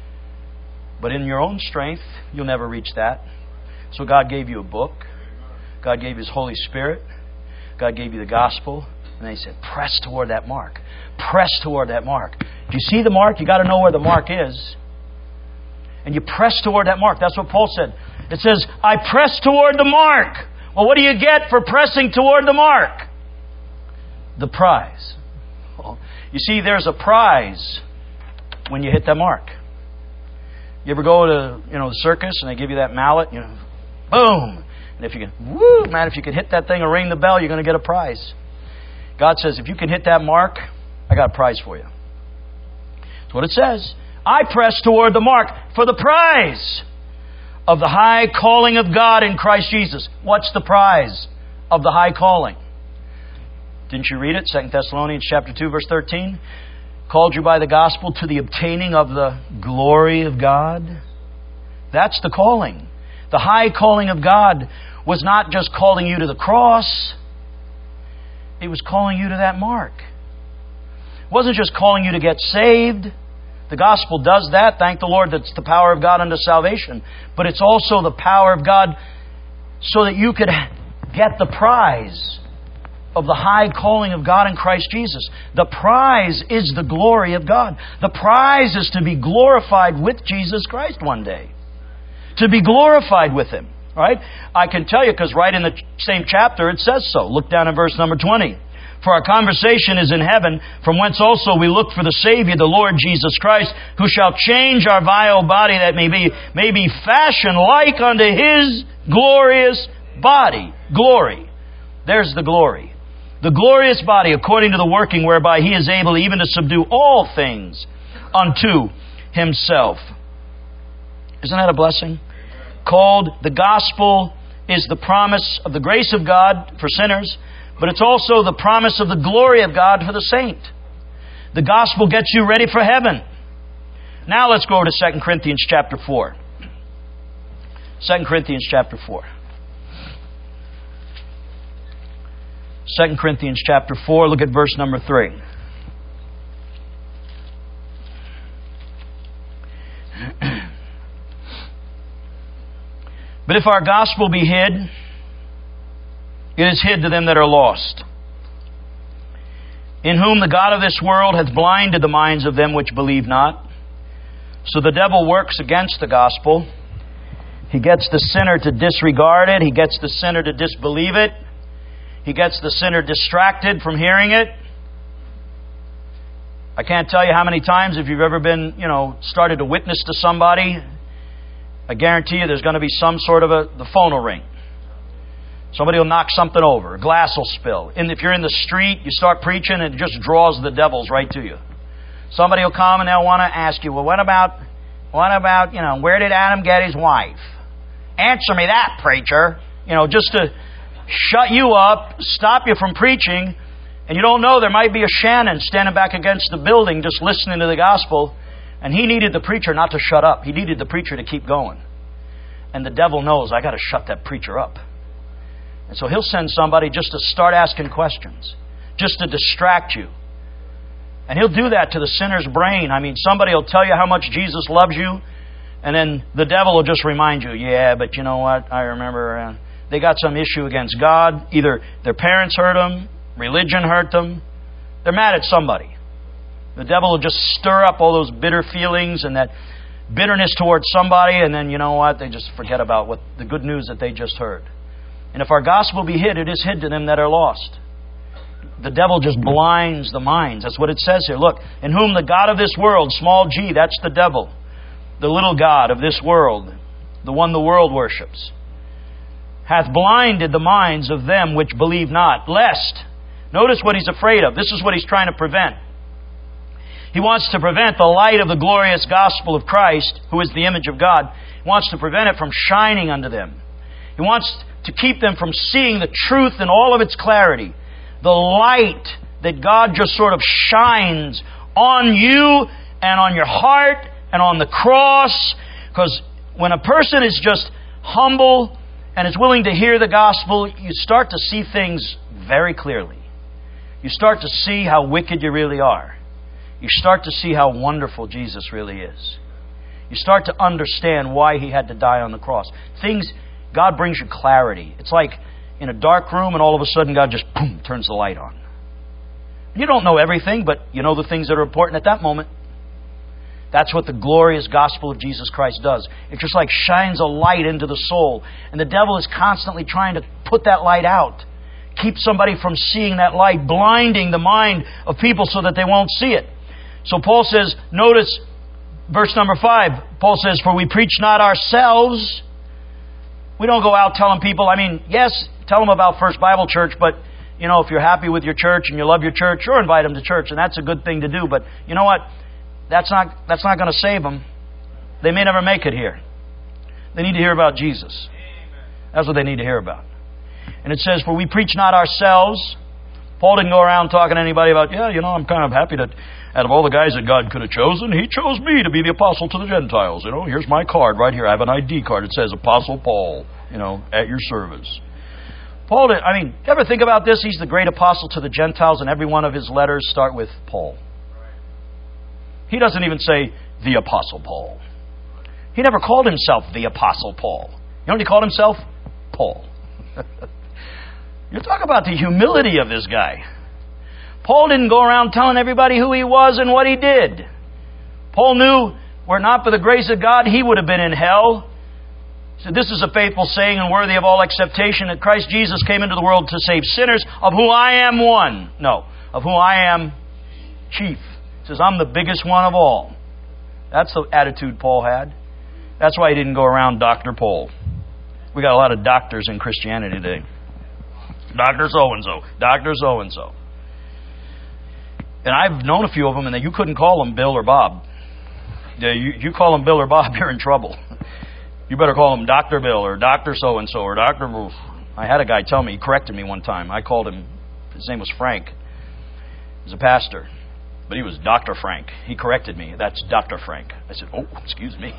Speaker 1: But in your own strength, you'll never reach that. So God gave you a book. God gave His Holy Spirit. God gave you the gospel. And He said, press toward that mark. Press toward that mark. Do you see the mark? You got to know where the mark is. And you press toward that mark. That's what Paul said. It says, I press toward the mark. Well, what do you get for pressing toward the mark? The prize. Well, you see, there's a prize when you hit that mark. You ever go to, you know, the circus and they give you that mallet? You know, boom. And if you can, woo, man, if you can hit that thing or ring the bell, you're going to get a prize. God says, if you can hit that mark, I got a prize for you. That's what it says. I press toward the mark for the prize of the high calling of God in Christ Jesus. What's the prize of the high calling? Didn't you read it? Second Thessalonians chapter two, verse thirteen. Called you by the gospel to the obtaining of the glory of God. That's the calling. The high calling of God was not just calling you to the cross. It was calling you to that mark. It wasn't just calling you to get saved. The gospel does that. Thank the Lord, that's the power of God unto salvation. But it's also the power of God so that you could get the prize of the high calling of God in Christ Jesus. The prize is the glory of God. The prize is to be glorified with Jesus Christ one day. To be glorified with Him. Right? I can tell you because right in the same chapter it says so. Look down at verse number twenty. For our conversation is in heaven, from whence also we look for the Savior, the Lord Jesus Christ, who shall change our vile body that may be, may be fashioned like unto His glorious body. Glory. There's the glory. The glorious body according to the working whereby He is able even to subdue all things unto Himself. Isn't that a blessing? Called, the gospel is the promise of the grace of God for sinners, but it's also the promise of the glory of God for the saint. The gospel gets you ready for heaven. Now let's go over to Second Corinthians chapter four. Second Corinthians chapter four. Second Corinthians chapter four, look at verse number three. But if our gospel be hid, It is hid to them that are lost, in whom the God of this world hath blinded the minds of them which believe not. So the devil works against the gospel. He gets the sinner to disregard it. He gets the sinner to disbelieve it. He gets the sinner distracted from hearing it. I can't tell you how many times, if you've ever been, you know, started to witness to somebody, I guarantee you there's going to be some sort of a, the phone will ring. Somebody will knock something over. A glass will spill. And if you're in the street, you start preaching, and it just draws the devils right to you. Somebody will come and they'll want to ask you, well, what about, what about, you know, where did Adam get his wife? Answer me that, preacher. You know, just to shut you up, stop you from preaching. And you don't know, there might be a Shannon standing back against the building just listening to the gospel. And he needed the preacher not to shut up. He needed the preacher to keep going. And the devil knows, I got to shut that preacher up. And so he'll send somebody just to start asking questions, just to distract you. And he'll do that to the sinner's brain. I mean, somebody will tell you how much Jesus loves you, and then the devil will just remind you, yeah, but you know what? I remember uh, they got some issue against God. Either their parents hurt them, religion hurt them. They're mad at somebody. The devil will just stir up all those bitter feelings and that bitterness towards somebody, and then you know what? They just forget about what the good news that they just heard. And if our gospel be hid, it is hid to them that are lost. The devil just blinds the minds. That's what it says here. Look, in whom the God of this world, small g, that's the devil, the little god of this world, the one the world worships, hath blinded the minds of them which believe not, lest, notice what he's afraid of. This is what he's trying to prevent. He wants to prevent the light of the glorious gospel of Christ, who is the image of God. He wants to prevent it from shining unto them. He wants to keep them from seeing the truth in all of its clarity. The light that God just sort of shines on you and on your heart and on the cross. Because when a person is just humble and is willing to hear the gospel, you start to see things very clearly. You start to see how wicked you really are. You start to see how wonderful Jesus really is. You start to understand why He had to die on the cross. Things, God brings you clarity. It's like in a dark room and all of a sudden God just boom, turns the light on. You don't know everything, but you know the things that are important at that moment. That's what the glorious gospel of Jesus Christ does. It just like shines a light into the soul. And the devil is constantly trying to put that light out. Keep somebody from seeing that light, blinding the mind of people so that they won't see it. So Paul says, notice verse number five. Paul says, for we preach not ourselves. We don't go out telling people, I mean, yes, tell them about First Bible Church, but, you know, if you're happy with your church and you love your church, sure, invite them to church, and that's a good thing to do. But you know what? That's not, that's not going to save them. They may never make it here. They need to hear about Jesus. That's what they need to hear about. And it says, for we preach not ourselves. Paul didn't go around talking to anybody about, yeah, you know, I'm kind of happy that out of all the guys that God could have chosen, He chose me to be the apostle to the Gentiles. You know, here's my card right here. I have an I D card. It says Apostle Paul, you know, at your service. Paul did, I mean, you ever think about this? He's the great apostle to the Gentiles, and every one of his letters start with Paul. He doesn't even say the Apostle Paul. He never called himself the Apostle Paul. You know what he called himself? Paul. You talk about the humility of this guy. Paul didn't go around telling everybody who he was and what he did. Paul knew, were it not for the grace of God, he would have been in hell. He said, this is a faithful saying and worthy of all acceptation, that Christ Jesus came into the world to save sinners, of who I am one. No, of who I am chief. He says, I'm the biggest one of all. That's the attitude Paul had. That's why he didn't go around Doctor Paul. We got a lot of doctors in Christianity today. Doctor so-and-so. Doctor so-and-so. And I've known a few of them, and you couldn't call them Bill or Bob. Yeah, you, you call them Bill or Bob, you're in trouble. You better call them Doctor Bill or Doctor so-and-so or Doctor I had a guy tell me, he corrected me one time. I called him, his name was Frank. He was a pastor, but he was Doctor Frank. He corrected me. That's Doctor Frank. I said, oh, excuse me.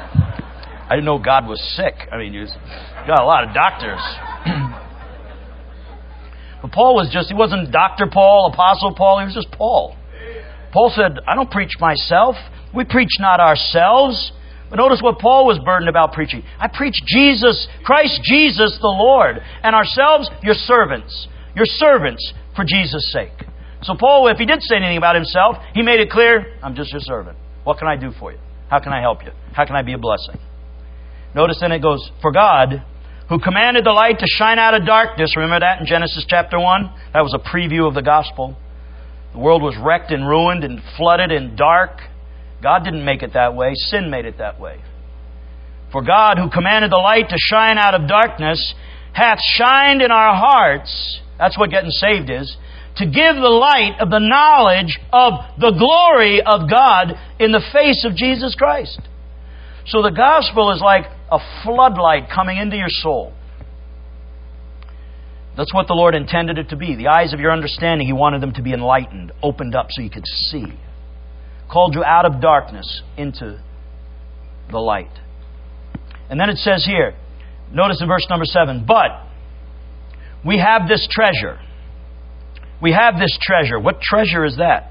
Speaker 1: I didn't know God was sick. I mean, you got a lot of doctors. But Paul was just, he wasn't Doctor Paul, Apostle Paul, he was just Paul. Paul said, I don't preach myself. We preach not ourselves, But notice what Paul was burdened about preaching. I preach Jesus, Christ Jesus the Lord, and ourselves your servants. Your servants for Jesus' sake. So Paul, if he did say anything about himself, he made it clear, I'm just your servant. What can I do for you? How can I help you? How can I be a blessing? Notice then it goes, for God, who commanded the light to shine out of darkness. Remember that in Genesis chapter one? That was a preview of the gospel. The world was wrecked and ruined and flooded and dark. God didn't make it that way. Sin made it that way. For God, who commanded the light to shine out of darkness, hath shined in our hearts. That's what getting saved is. To give the light of the knowledge of the glory of God in the face of Jesus Christ. So the gospel is like a floodlight coming into your soul. That's what the Lord intended it to be. The eyes of your understanding, He wanted them to be enlightened, opened up so you could see. Called you out of darkness into the light. And then it says here, notice in verse number seven, but we have this treasure. We have this treasure. What treasure is that?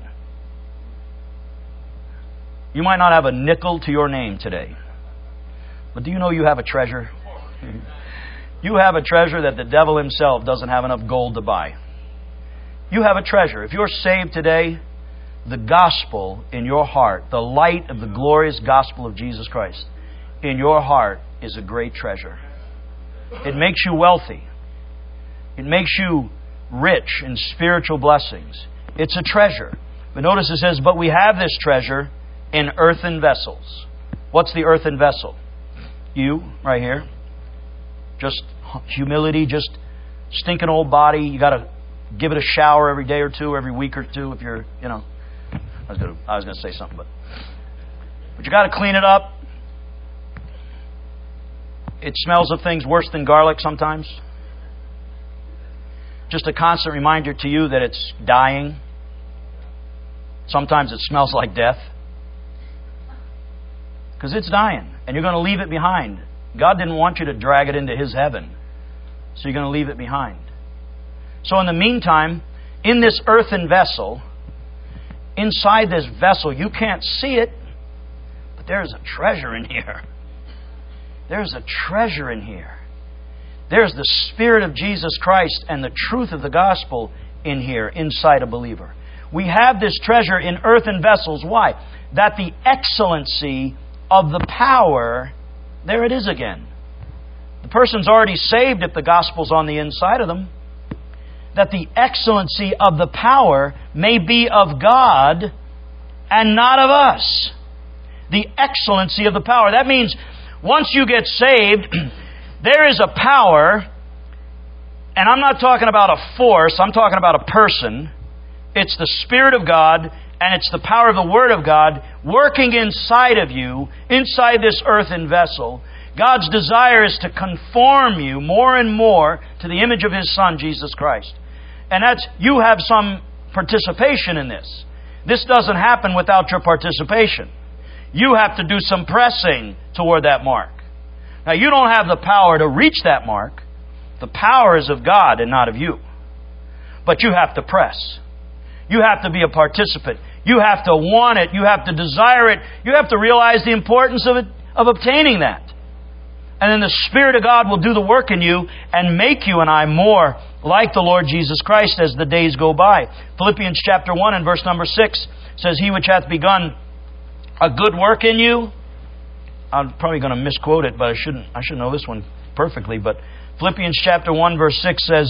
Speaker 1: You might not have a nickel to your name today. But do you know you have a treasure? You have a treasure that the devil himself doesn't have enough gold to buy. You have a treasure. If you're saved today, the gospel in your heart, the light of the glorious gospel of Jesus Christ in your heart is a great treasure. It makes you wealthy. It makes you rich in spiritual blessings. It's a treasure. But notice it says, but we have this treasure in earthen vessels. What's the earthen vessel? You, right here. Just humility, just stinking old body. You got to give it a shower every day or two, every week or two if you're, you know. I was gonna, I was going to say something, but but you got to clean it up. It smells of things worse than garlic sometimes. Just a constant reminder to you that it's dying. Sometimes it smells like death. Because it's dying, and you're going to leave it behind. God didn't want you to drag it into His heaven, so you're going to leave it behind. So in the meantime, in this earthen vessel, inside this vessel, you can't see it, but there's a treasure in here. There's a treasure in here. There's the Spirit of Jesus Christ and the truth of the gospel in here, inside a believer. We have this treasure in earthen vessels. Why? That the excellency of the power, there it is again. The person's already saved if the gospel's on the inside of them. That the excellency of the power may be of God and not of us. The excellency of the power. That means once you get saved, there is a power, and I'm not talking about a force, I'm talking about a person. It's the Spirit of God, and it's the power of the Word of God working inside of you, inside this earthen vessel. God's desire is to conform you more and more to the image of His Son, Jesus Christ. And that's, you have some participation in this. This doesn't happen without your participation. You have to do some pressing toward that mark. Now, you don't have the power to reach that mark. The power is of God and not of you. But you have to press. You have to be a participant. You have to want it. You have to desire it. You have to realize the importance of it, of obtaining that. And then the Spirit of God will do the work in you and make you and I more like the Lord Jesus Christ as the days go by. Philippians chapter one and verse number six says, He which hath begun a good work in you. I'm probably going to misquote it, but I shouldn't. I should know this one perfectly. But Philippians chapter one verse six says,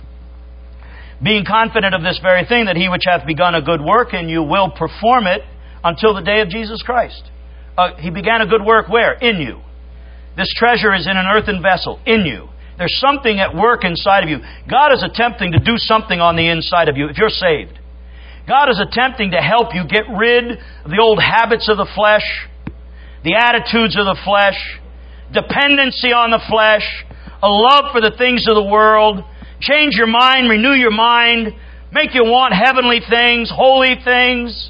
Speaker 1: being confident of this very thing, that He which hath begun a good work in you will perform it until the day of Jesus Christ. Uh, he began a good work where? In you. This treasure is in an earthen vessel, in you. There's something at work inside of you. God is attempting to do something on the inside of you if you're saved. God is attempting to help you get rid of the old habits of the flesh, the attitudes of the flesh, dependency on the flesh, a love for the things of the world. Change your mind, renew your mind, make you want heavenly things, holy things.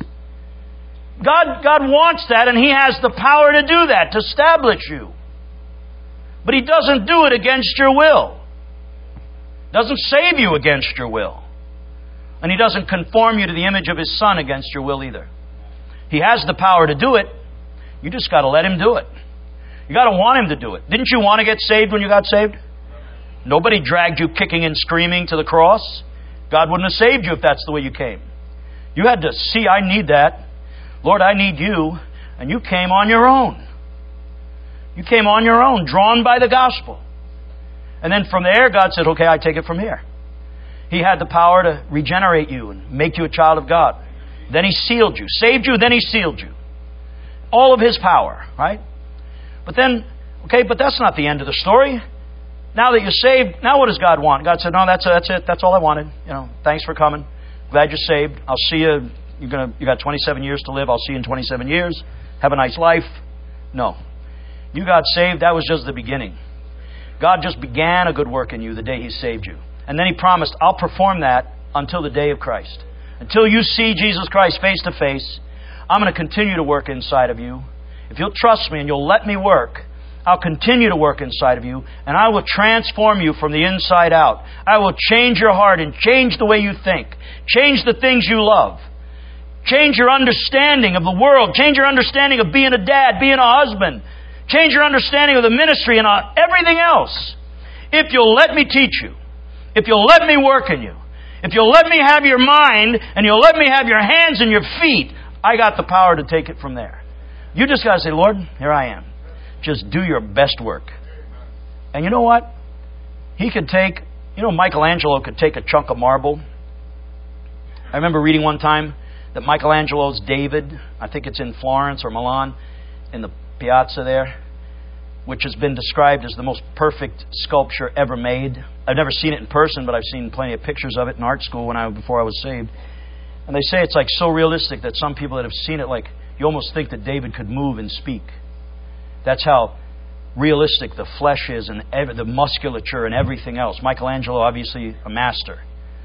Speaker 1: God, God wants that, and He has the power to do that, to establish you. But He doesn't do it against your will. Doesn't save you against your will. And He doesn't conform you to the image of His Son against your will either. He has the power to do it. You just got to let Him do it. You got to want Him to do it. Didn't you want to get saved when you got saved? Nobody dragged you kicking and screaming to the cross. God wouldn't have saved you if that's the way you came. You had to see, I need that. Lord, I need you. And you came on your own. You came on your own, drawn by the gospel. And then from there, God said, okay, I take it from here. He had the power to regenerate you and make you a child of God. Then He sealed you. Saved you, then He sealed you. All of His power, right? But then, okay, but that's not the end of the story. Now that you're saved, now what does God want? God said, no, that's that's it. That's all I wanted. You know, thanks for coming. Glad you're saved. I'll see you. You're gonna. You got twenty-seven years to live. I'll see you in twenty-seven years. Have a nice life. No. You got saved. That was just the beginning. God just began a good work in you the day He saved you. And then He promised, I'll perform that until the day of Christ. Until you see Jesus Christ face to face, I'm going to continue to work inside of you. If you'll trust me and you'll let me work, I'll continue to work inside of you, and I will transform you from the inside out. I will change your heart and change the way you think. Change the things you love. Change your understanding of the world. Change your understanding of being a dad, being a husband. Change your understanding of the ministry and everything else. If you'll let me teach you. If you'll let me work in you. If you'll let me have your mind and you'll let me have your hands and your feet, I got the power to take it from there. You just got to say, Lord, here I am. Just do your best work. And you know what? He could take, you know, Michelangelo could take a chunk of marble. I remember reading one time that Michelangelo's David, I think it's in Florence or Milan, in the piazza there, which has been described as the most perfect sculpture ever made. I've never seen it in person, but I've seen plenty of pictures of it in art school when I before I was saved. And they say it's like so realistic that some people that have seen it, like you almost think that David could move and speak. That's how realistic the flesh is and ev- the musculature and everything else. Michelangelo, obviously a master.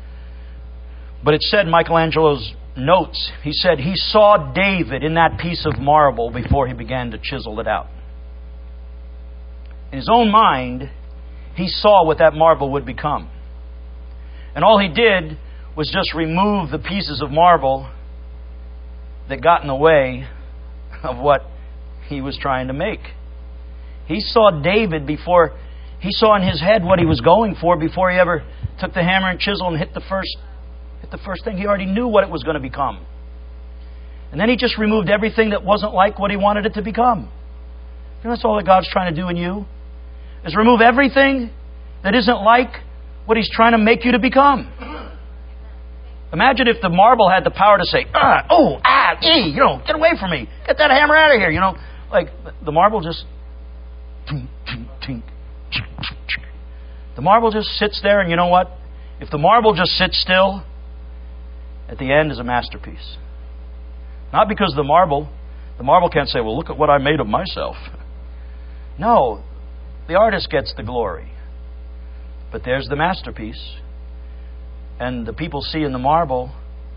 Speaker 1: But it said Michelangelo's notes, he said he saw David in that piece of marble before he began to chisel it out. In his own mind, he saw what that marble would become. And all he did was just remove the pieces of marble that got in the way of what he was trying to make. He saw David before, he saw in his head what he was going for before he ever took the hammer and chisel and hit the first hit the first thing. He already knew what it was going to become. And then he just removed everything that wasn't like what he wanted it to become. You know, that's all that God's trying to do in you, is remove everything that isn't like what He's trying to make you to become. Imagine if the marble had the power to say, ah, oh, ah, ee, you know, get away from me. Get that hammer out of here, you know. Like, the marble just... Tink, tink, tink, tink, tink. The marble just sits there, and you know what? If the marble just sits still, at the end is a masterpiece. Not because the marble, the marble can't say, well, look at what I made of myself. No, the artist gets the glory. But there's the masterpiece. And the people see in the marble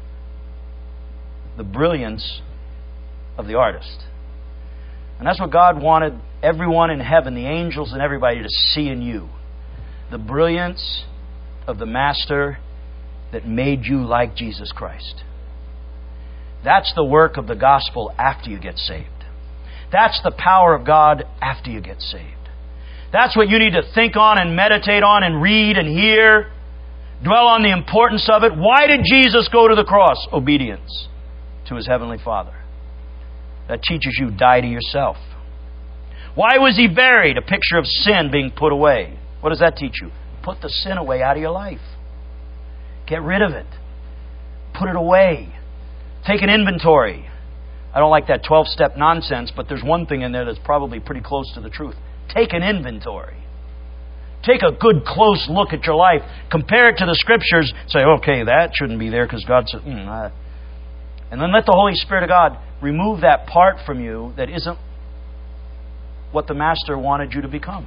Speaker 1: the brilliance of the artist. And that's what God wanted everyone in heaven, the angels and everybody, to see in you. The brilliance of the Master that made you like Jesus Christ. That's the work of the gospel after you get saved. That's the power of God after you get saved. That's what you need to think on and meditate on and read and hear. Dwell on the importance of it. Why did Jesus go to the cross? Obedience to His Heavenly Father. That teaches you, die to yourself. Why was He buried? A picture of sin being put away. What does that teach you? Put the sin away out of your life. Get rid of it. Put it away. Take an inventory. I don't like that twelve-step nonsense, but there's one thing in there that's probably pretty close to the truth. Take an inventory. Take a good close look at your life. Compare it to the Scriptures. Say, okay, that shouldn't be there because God said... Mm, uh. And then let the Holy Spirit of God remove that part from you that isn't what the Master wanted you to become.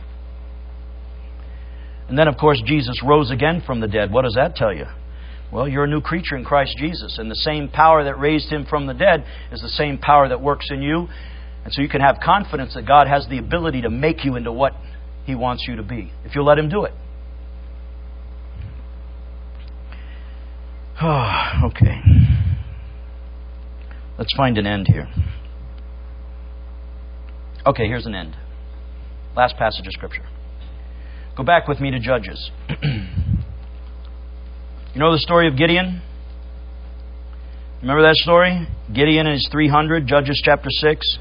Speaker 1: And then, of course, Jesus rose again from the dead. What does that tell you? Well, you're a new creature in Christ Jesus. And the same power that raised Him from the dead is the same power that works in you. And so you can have confidence that God has the ability to make you into what He wants you to be, if you'll let Him do it. Oh, okay. Let's find an end here. Okay, here's an end. Last passage of Scripture. Go back with me to Judges. You know the story of Gideon? Remember that story? Gideon and his three hundred, Judges chapter six.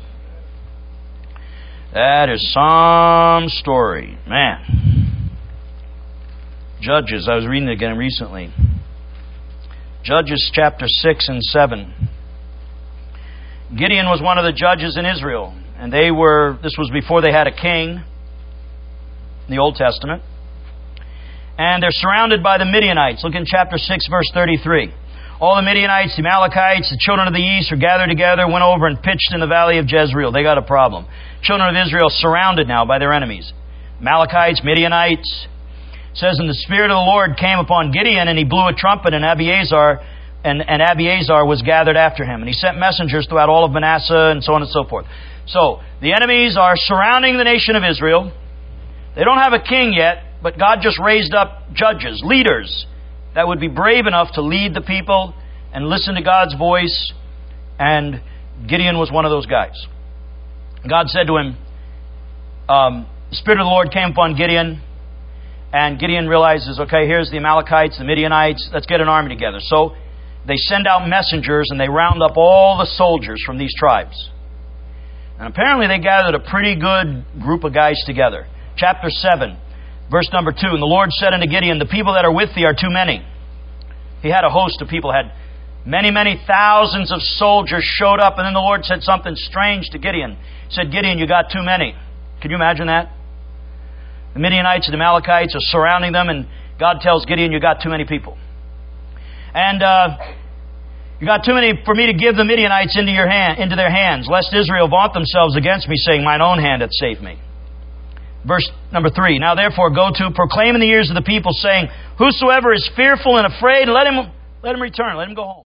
Speaker 1: That is some story. Man. Judges, I was reading it again recently. Judges chapter six and seven. Gideon was one of the judges in Israel. And they were, this was before they had a king in the Old Testament. And they're surrounded by the Midianites. Look in chapter six, verse thirty-three. All the Midianites, the Amalekites, the children of the east are gathered together, went over and pitched in the valley of Jezreel. They got a problem. Children of Israel surrounded now by their enemies. Amalekites, Midianites. It says, and the Spirit of the Lord came upon Gideon, and he blew a trumpet, and Abiezar, and, and Abiezar was gathered after him. And he sent messengers throughout all of Manasseh, and so on and so forth. So, the enemies are surrounding the nation of Israel. They don't have a king yet, but God just raised up judges, leaders, that would be brave enough to lead the people and listen to God's voice. And Gideon was one of those guys. God said to him, um, the Spirit of the Lord came upon Gideon, and Gideon realizes, okay, here's the Amalekites, the Midianites, let's get an army together. So they send out messengers and they round up all the soldiers from these tribes. And apparently they gathered a pretty good group of guys together. Chapter seven, verse number two. And the Lord said unto Gideon, the people that are with thee are too many. He had a host of people, had many, many thousands of soldiers showed up. And then the Lord said something strange to Gideon. He said, Gideon, you got too many. Can you imagine that? The Midianites and the Amalekites are surrounding them, and God tells Gideon, you got too many people. And uh, you got too many for me to give the Midianites into your hand, into their hands, lest Israel vaunt themselves against me, saying, mine own hand hath saved me. Verse number three. Now therefore go to, proclaim in the ears of the people, saying, whosoever is fearful and afraid, let him let him return, let him go home.